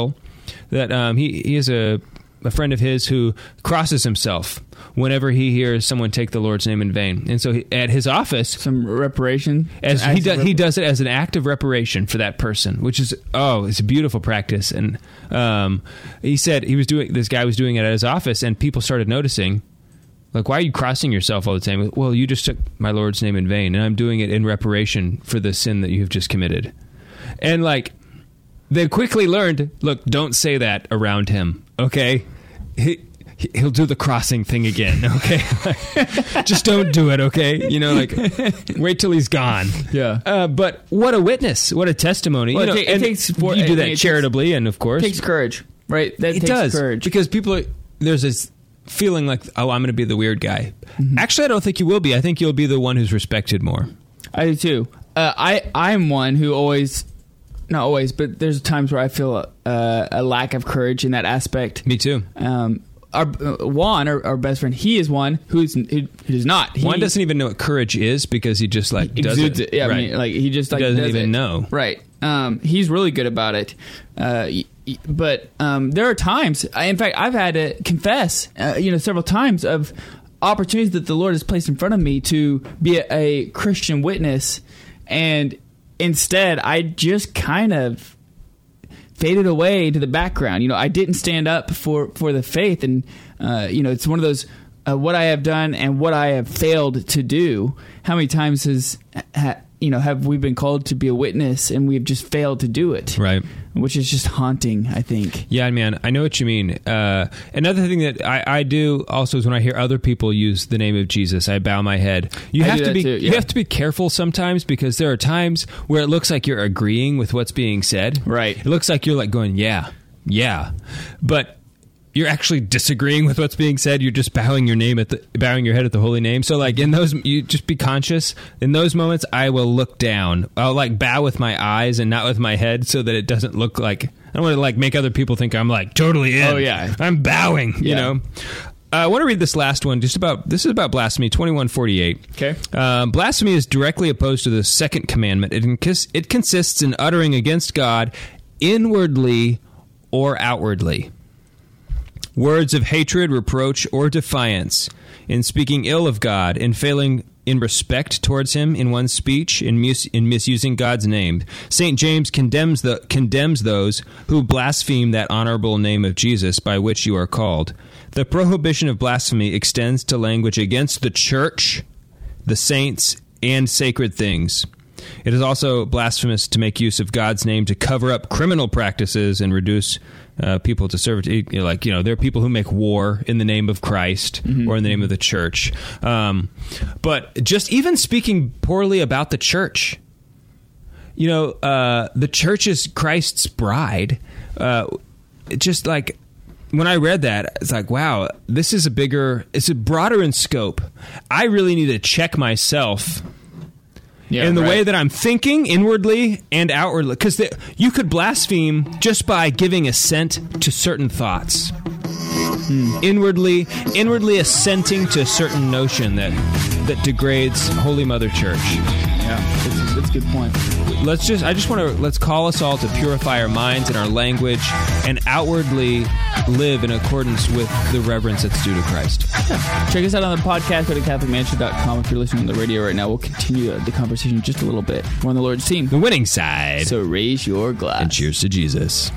that um, he he is a a friend of his who crosses himself whenever he hears someone take the Lord's name in vain. And so he, at his office, some reparation, as he does, he does it as an act of reparation for that person, which is, oh, it's a beautiful practice. And um, he said he was doing, this guy was doing it at his office, and people started noticing, like, why are you crossing yourself all the time? Well, you just took my Lord's name in vain, and I'm doing it in reparation for the sin that you have just committed. And like, they quickly learned, look, don't say that around him, okay? He, he'll do the crossing thing again, okay? Just don't do it, okay? You know, like, wait till he's gone. Yeah. Uh, but what a witness. What a testimony. Well, you know, it, ta- it takes... For, you do I that mean, it charitably, takes, and of course... It takes courage, right? That it takes does. courage. Because people are... There's this feeling like, oh, I'm going to be the weird guy. Mm-hmm. Actually, I don't think you will be. I think you'll be the one who's respected more. I do, too. Uh, I, I'm one who always... Not always, but there's times where I feel a, a lack of courage in that aspect. Me too. Um, our uh, Juan, our, our best friend, he is one who's who, who does not. He, Juan doesn't even know what courage is because he just like does exudes it. it. Yeah, right. I mean, like he just like doesn't does even it. know. Right. Um, he's really good about it. Uh, but um, there are times. I, in fact, I've had to confess, uh, you know, several times of opportunities that the Lord has placed in front of me to be a, a Christian witness, and instead, I just kind of faded away to the background. You know, I didn't stand up for, for the faith. And, uh, you know, it's one of those, uh, what I have done and what I have failed to do. How many times has, ha, you know, have we been called to be a witness and we've just failed to do it? Right. Which is just haunting, I think. Yeah, man, I know what you mean. Uh, another thing that I, I do also is when I hear other people use the name of Jesus, I bow my head. You I have do to that be too, yeah. you have to be careful sometimes because there are times where it looks like you're agreeing with what's being said. Right. It looks like you're like going, yeah, yeah, but you're actually disagreeing with what's being said. You're just bowing your name at the bowing your head at the holy name. So like in those, you just be conscious. In those moments, I will look down. I'll like bow with my eyes and not with my head, so that it doesn't look like I don't want to like make other people think I'm like totally in. Oh yeah, I'm bowing. You yeah. know. Uh, I want to read this last one. Just about this is about blasphemy. twenty-one forty-eight. Okay. Uh, blasphemy is directly opposed to the second commandment. It, incons- it consists in uttering against God inwardly or outwardly words of hatred, reproach, or defiance, in speaking ill of God, in failing in respect towards him in one's speech, in, mus- in misusing God's name. Saint James condemns the condemns those who blaspheme that honorable name of Jesus by which you are called. The prohibition of blasphemy extends to language against the church, the saints, and sacred things. It is also blasphemous to make use of God's name to cover up criminal practices and reduce uh, people to servitude. You know, like, you know, there are people who make war in the name of Christ mm-hmm. or in the name of the church. Um, but just even speaking poorly about the church, you know, uh, the church is Christ's bride. Uh, just like when I read that, it's like, wow, this is a bigger, it's a broader in scope. I really need to check myself. Yeah, in the right. way that I'm thinking inwardly and outwardly. Because you could blaspheme just by giving assent to certain thoughts. Hmm. Inwardly, inwardly assenting to a certain notion that that degrades Holy Mother Church. Yeah, that's, that's a good point. Let's just, I just want to, let's call us all to purify our minds and our language and outwardly live in accordance with the reverence that's due to Christ. Yeah. Check us out on the podcast. Go to Catholic Man Show dot com. If you're listening on the radio right now, we'll continue the conversation just a little bit. We're on the Lord's team. The winning side. So raise your glass. And cheers to Jesus.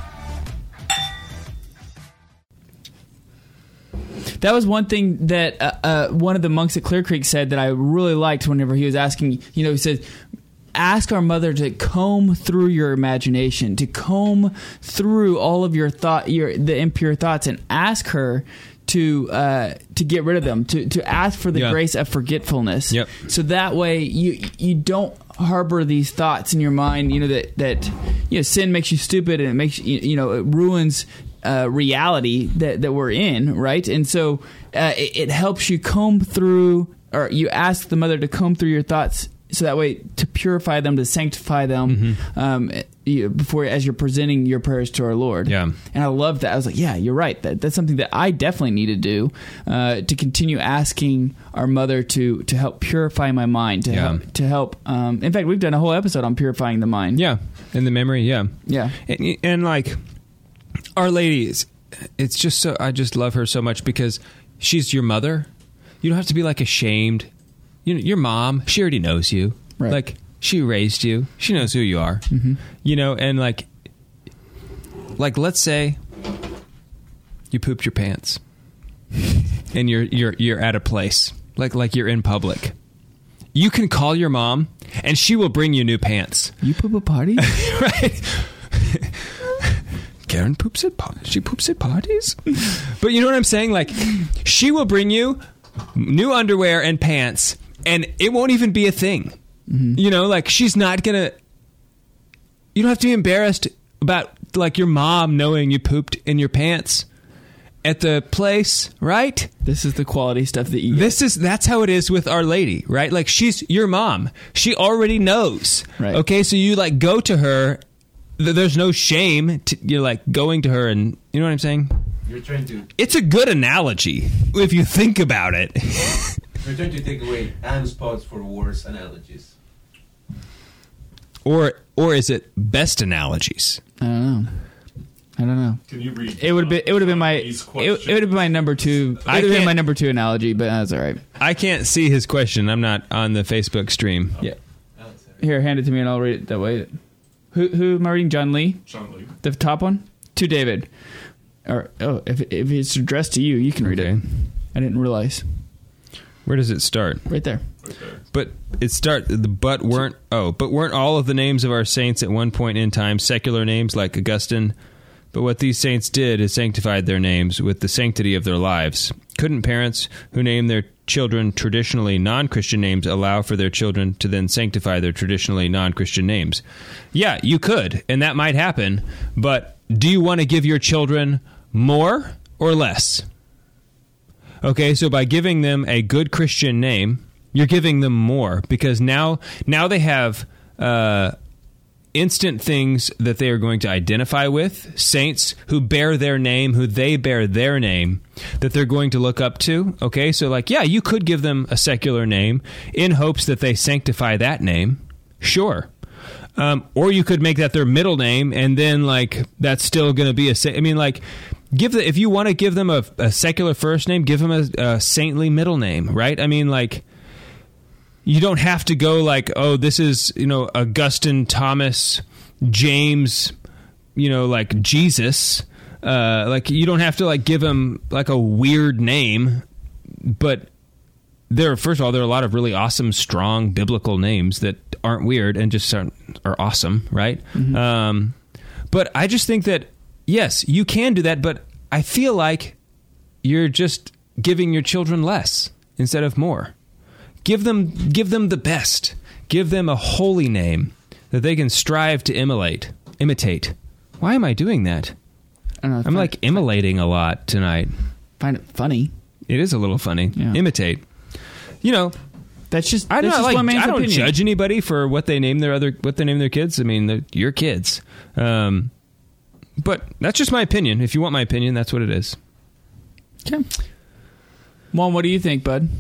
That was one thing that uh, uh, one of the monks at Clear Creek said that I really liked whenever he was asking, you know, he said, ask our mother to comb through your imagination, to comb through all of your thought, your the impure thoughts, and ask her to uh, to get rid of them, to, to ask for the yeah. grace of forgetfulness. Yep. So that way you you don't harbor these thoughts in your mind, you know, that, that you know, sin makes you stupid and it makes you, you know, it ruins Uh, reality that, that we're in, right? And so uh, it, it helps you comb through, or you ask the mother to comb through your thoughts, so that way to purify them, to sanctify them, mm-hmm. um, you, before as you're presenting your prayers to our Lord. Yeah, and I love that. I was like, yeah, you're right. That that's something that I definitely need to do uh, to continue asking our mother to to help purify my mind, to yeah. help to help. Um, in fact, we've done a whole episode on purifying the mind. Yeah, in the memory. Yeah, yeah, and, and like. Our Lady is, it's just so, I just love her so much because she's your mother. You don't have to be like ashamed. You know, your mom, she already knows you. Right. Like, she raised you. She knows who you are. Mm-hmm. You know, and like, like let's say you pooped your pants and you're you're you're at a place like like you're in public. You can call your mom and she will bring you new pants. You poop at parties? Right. Karen poops at parties. She poops at parties. But you know what I'm saying? Like, she will bring you new underwear and pants, and it won't even be a thing. Mm-hmm. You know, like, she's not gonna. You don't have to be embarrassed about like your mom knowing you pooped in your pants at the place, right? This is the quality stuff that you get. This is that's how it is with Our Lady, right? Like, she's your mom. She already knows. Right. Okay, so you like go to her. There's no shame to, you're like going to her and you know what I'm saying? You're trying to It's a good analogy if you think about it. You're trying to take away Anne's spots for worse analogies. Or or is it best analogies? I don't know. I don't know. Can you read? It would have been. It would have been my. It, These it would have been my number two. It would I have been can't- my number two analogy, but that's all right. I can't see his question. I'm not on the Facebook stream. Yeah. Here, hand it to me, and I'll read it that way. Who who am I reading? John Lee, Sean Lee. the top one, to David. Or oh, if if it's addressed to you, you can read Okay. it. I didn't realize. Where does it start? Right there. Right there. But it start the but weren't oh but weren't all of the names of our saints at one point in time secular names like Augustine? But what these saints did is sanctified their names with the sanctity of their lives. Couldn't parents who name their children traditionally non-Christian names allow for their children to then sanctify their traditionally non-Christian names? Yeah, you could, and that might happen. But do you want to give your children more or less? Okay, so by giving them a good Christian name, you're giving them more because now now they have uh, instant things that they are going to identify with, saints who bear their name, who they bear their name, that they're going to look up to. Okay, so like, yeah, you could give them a secular name in hopes that they sanctify that name. Sure. Um, or you could make that their middle name, and then like that's still going to be a. Sa- I mean, like, give the, if you want to give them a, a secular first name, give them a, a saintly middle name, right? I mean, like, you don't have to go like, oh, this is you know Augustine, Thomas, James, you know, like Jesus. Uh, like, you don't have to like give them like a weird name, but. There, first of all, there are a lot of really awesome, strong biblical names that aren't weird and just are, are awesome, right? Mm-hmm. Um, but I just think that, yes, you can do that, but I feel like you're just giving your children less instead of more. Give them, give them the best. Give them a holy name that they can strive to emulate. Imitate. Why am I doing that? I don't know, I'm find, like immolating a lot tonight. Find it funny. It is a little funny. Yeah. Imitate. You know, That's just. I that's don't just like. one man's I don't opinion. judge anybody for what they name their other what they name their kids. I mean, they're your kids. Um, but that's just my opinion. If you want my opinion, that's what it is. Okay. Juan, what do you think, bud?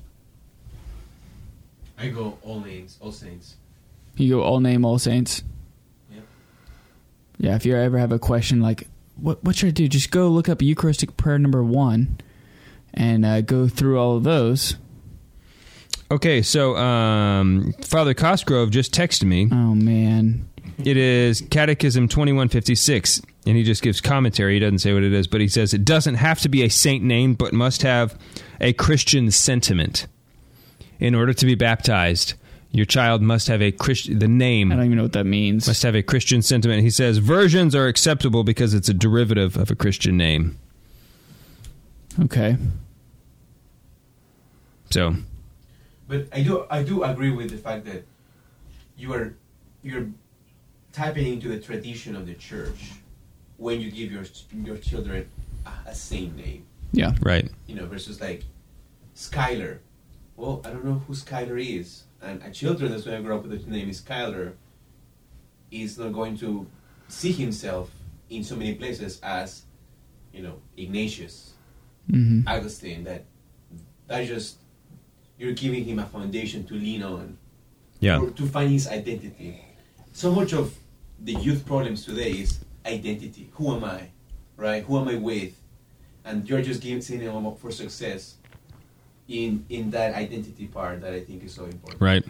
I go all names, all saints. You go all name, all saints. Yeah. Yeah. If you ever have a question like, what what should I do? Just go look up Eucharistic prayer number one, and uh, go through all of those. Okay, so um, Father Cosgrove just texted me. Oh man. It is Catechism twenty-one fifty-six, and he just gives commentary. He doesn't say what it is, but he says it doesn't have to be a saint name, but must have a Christian sentiment. In order to be baptized, your child must have a Christian. The name I don't even know what that means. must have a Christian sentiment. He says versions are acceptable because it's a derivative of a Christian name. Okay. So, But I do I do agree with the fact that you are you're tapping into the tradition of the church when you give your your children a, a saint name, Yeah. right. you know, versus like Skylar. Well, I don't know who Skylar is, and a children that's going to grow up with the name is Skylar is not going to see himself in so many places as, you know, Ignatius, Mm-hmm. Augustine. That that just you're giving him a foundation to lean on, Yeah. or to find his identity. So much of the youth problems today is identity. Who am I? right? Who am I with? And you're just giving setting them up for success in in that identity part that I think is so important. Right.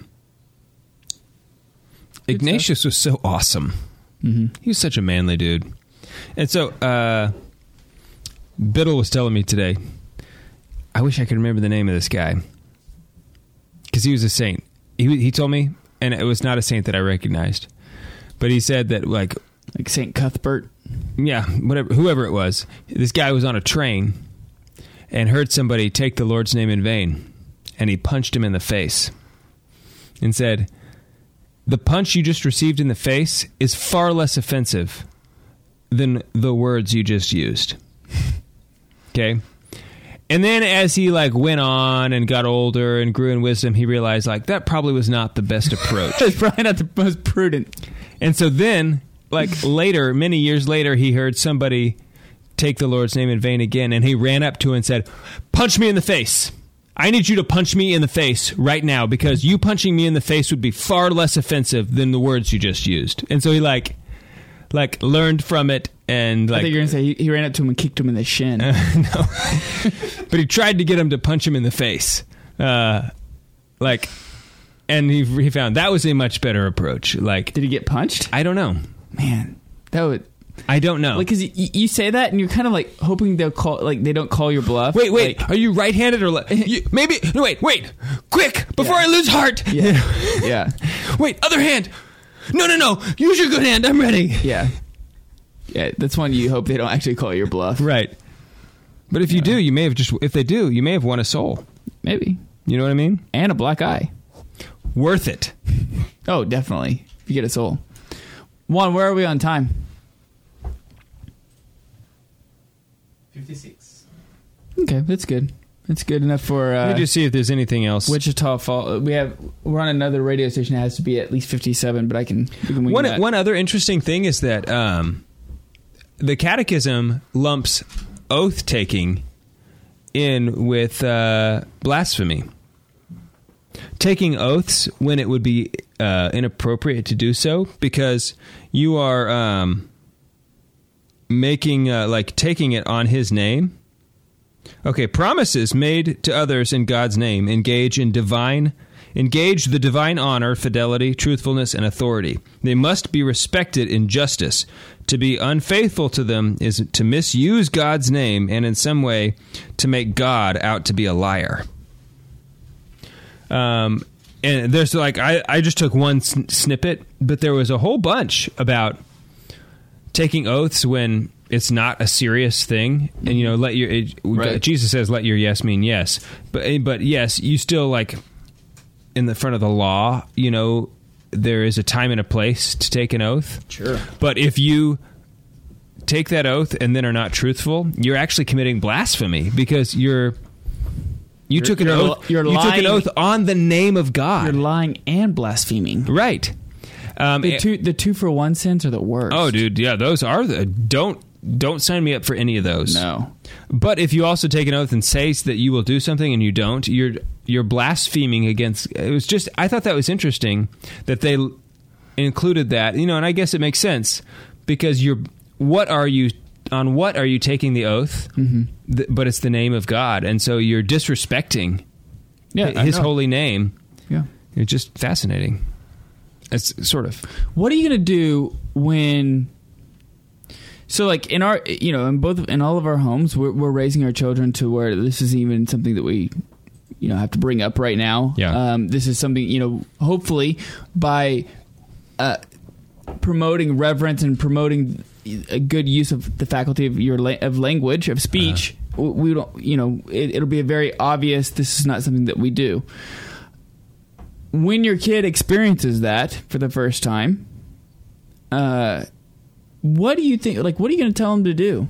Good Ignatius stuff. was so awesome. Mm-hmm. He was such a manly dude. And so, uh, Biddle was telling me today, I wish I could remember the name of this guy. Because he was a saint. He, he told me, and it was not a saint that I recognized. But he said that, like... Like Saint Cuthbert? Yeah, whatever, whoever it was. This guy was on a train and heard somebody take the Lord's name in vain. And he punched him in the face. And said... The punch you just received in the face is far less offensive than the words you just used. Okay? And then as he like went on and got older and grew in wisdom, he realized like that probably was not the best approach. It's probably not the most prudent. And so then, like later, many years later, he heard somebody take the Lord's name in vain again, and he ran up to him and said, "Punch me in the face. I need you to punch me in the face right now, because you punching me in the face would be far less offensive than the words you just used." And so he like, like learned from it, and like. I think you're gonna say he, he ran up to him and kicked him in the shin. Uh, no, but he tried to get him to punch him in the face, uh, like, and he he found that was a much better approach. Like, Did he get punched? I don't know. Man, that would. I don't know. Like, cause you, you say that and you're kind of like hoping they'll call, like they don't call your bluff. Wait, wait. Like, are you right-handed or left? You, maybe. No, wait, wait. Quick, before Yeah. I lose heart. Yeah. Yeah. Wait, other hand. No, no, no. Use your good hand. I'm ready. Yeah. Yeah. That's one you hope they don't actually call your bluff. Right. But if you do, you may have just. If they do, you may have won a soul. Maybe. You know what I mean? And a black eye. Worth it. Oh, definitely. If you get a soul. Juan, where are we on time? fifty-six. Okay, that's good. That's good enough for uh, Let me just see if there's anything else. Wichita Fall. We have we're on another radio station that has to be at least fifty-seven, but I can. We can wing One that. one other interesting thing is that um, the Catechism lumps oath taking in with uh, blasphemy. Taking oaths when it would be uh, inappropriate to do so, because you are um, making uh, like taking it on His name. Okay, promises made to others in God's name engage in divine, engage the divine honor, fidelity, truthfulness, and authority. They must be respected in justice. To be unfaithful to them is to misuse God's name and in some way to make God out to be a liar. Um, and there's like, I, I just took one sn- snippet, but there was a whole bunch about taking oaths when it's not a serious thing. And, you know, let your, it, Right. Jesus says, let your yes mean yes. But, but yes, you still like in the front of the law, you know, there is a time and a place to take an oath. Sure. But if you take that oath and then are not truthful, you're actually committing blasphemy, because you're, You You're- took an you're oath. li- you're you took an lying- oath on the name of God. You're lying and blaspheming. Right. Um, The and- two, the two for one sins are the worst. oh, dude, yeah, those are the don't don't sign me up for any of those. No. But if you also take an oath and say that you will do something and you don't, you're you're blaspheming against. It was just I thought that was interesting that they l- included that. You know, and I guess it makes sense, because you're what are you on what are you taking the oath? Mm-hmm. Th- but it's the name of God, and so you're disrespecting Yeah, I His know. holy name. Yeah. It's just fascinating. It's sort of. What are you going to do when? So, like in our, you know, in both in all of our homes, we're, we're raising our children to where this is even something that we, you know, have to bring up right now. Yeah. Um, this is something, you know, hopefully by uh, promoting reverence and promoting a good use of the faculty of your la- of language of speech, Uh-huh. we we don't, you know, it, it'll be a very obvious. This is not something that we do. When your kid experiences that for the first time, uh, what do you think? Like, what are you going to tell them to do?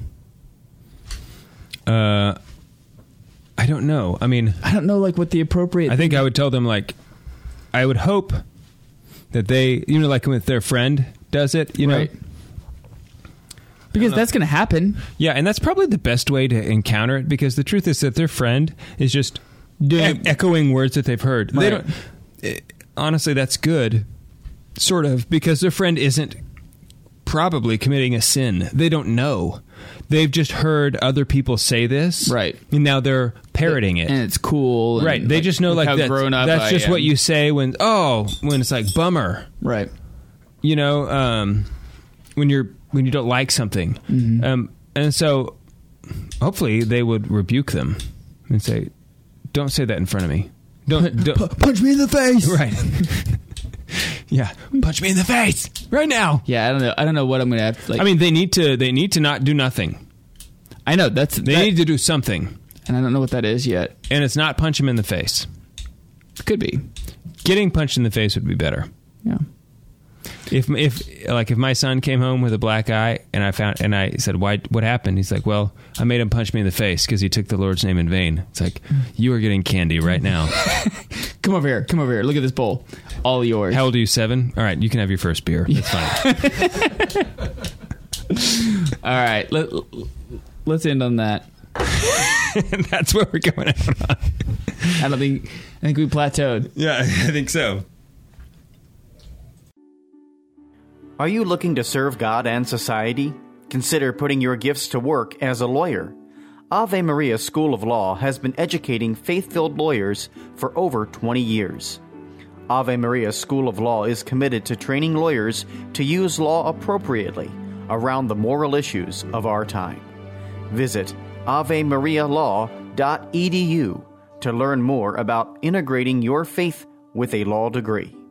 Uh, I don't know. I mean, I don't know, like, what the appropriate. I think I would tell them, like, I would hope that they, you know, like when their friend does it, you know. Right. Because that's going to happen. Yeah, and that's probably the best way to encounter it, because the truth is that their friend is just e- echoing words that they've heard. They Right. don't. eh, Honestly, that's good, sort of, because their friend isn't probably committing a sin. They don't know. They've just heard other people say this. Right. And now they're parroting it. And it's cool. And right. They like, just know like how that's, grown up that's I just am. what you say when, oh, when it's like bummer. Right. You know, um, when you're, when you don't like something. Mm-hmm. Um, and so hopefully they would rebuke them and say, don't say that in front of me. Don't, don't punch me in the face. Right. Yeah, punch me in the face right now. Yeah, I don't know. I don't know what I'm gonna have. To, like, I mean, they need to. They need to not do nothing. I know that's They that, need to do something, and I don't know what that is yet. and it's not punch him in the face. Could be. Getting punched in the face would be better. Yeah. If if like if my son came home with a black eye and I found and I said, why, what happened? He's like, well, I made him punch me in the face because he took the Lord's name in vain. It's like, you are getting candy right now. Come over here. Come over here. Look at this bowl. All yours. How old are you? Seven. All right, you can have your first beer. That's fine. All right. Let, let's end on that. That's where we're going out on. I don't think. I think we plateaued. Yeah, I think so. Are you looking to serve God and society? Consider putting your gifts to work as a lawyer. Ave Maria School of Law has been educating faith-filled lawyers for over twenty years. Ave Maria School of Law is committed to training lawyers to use law appropriately around the moral issues of our time. Visit ave maria law dot e d u to learn more about integrating your faith with a law degree.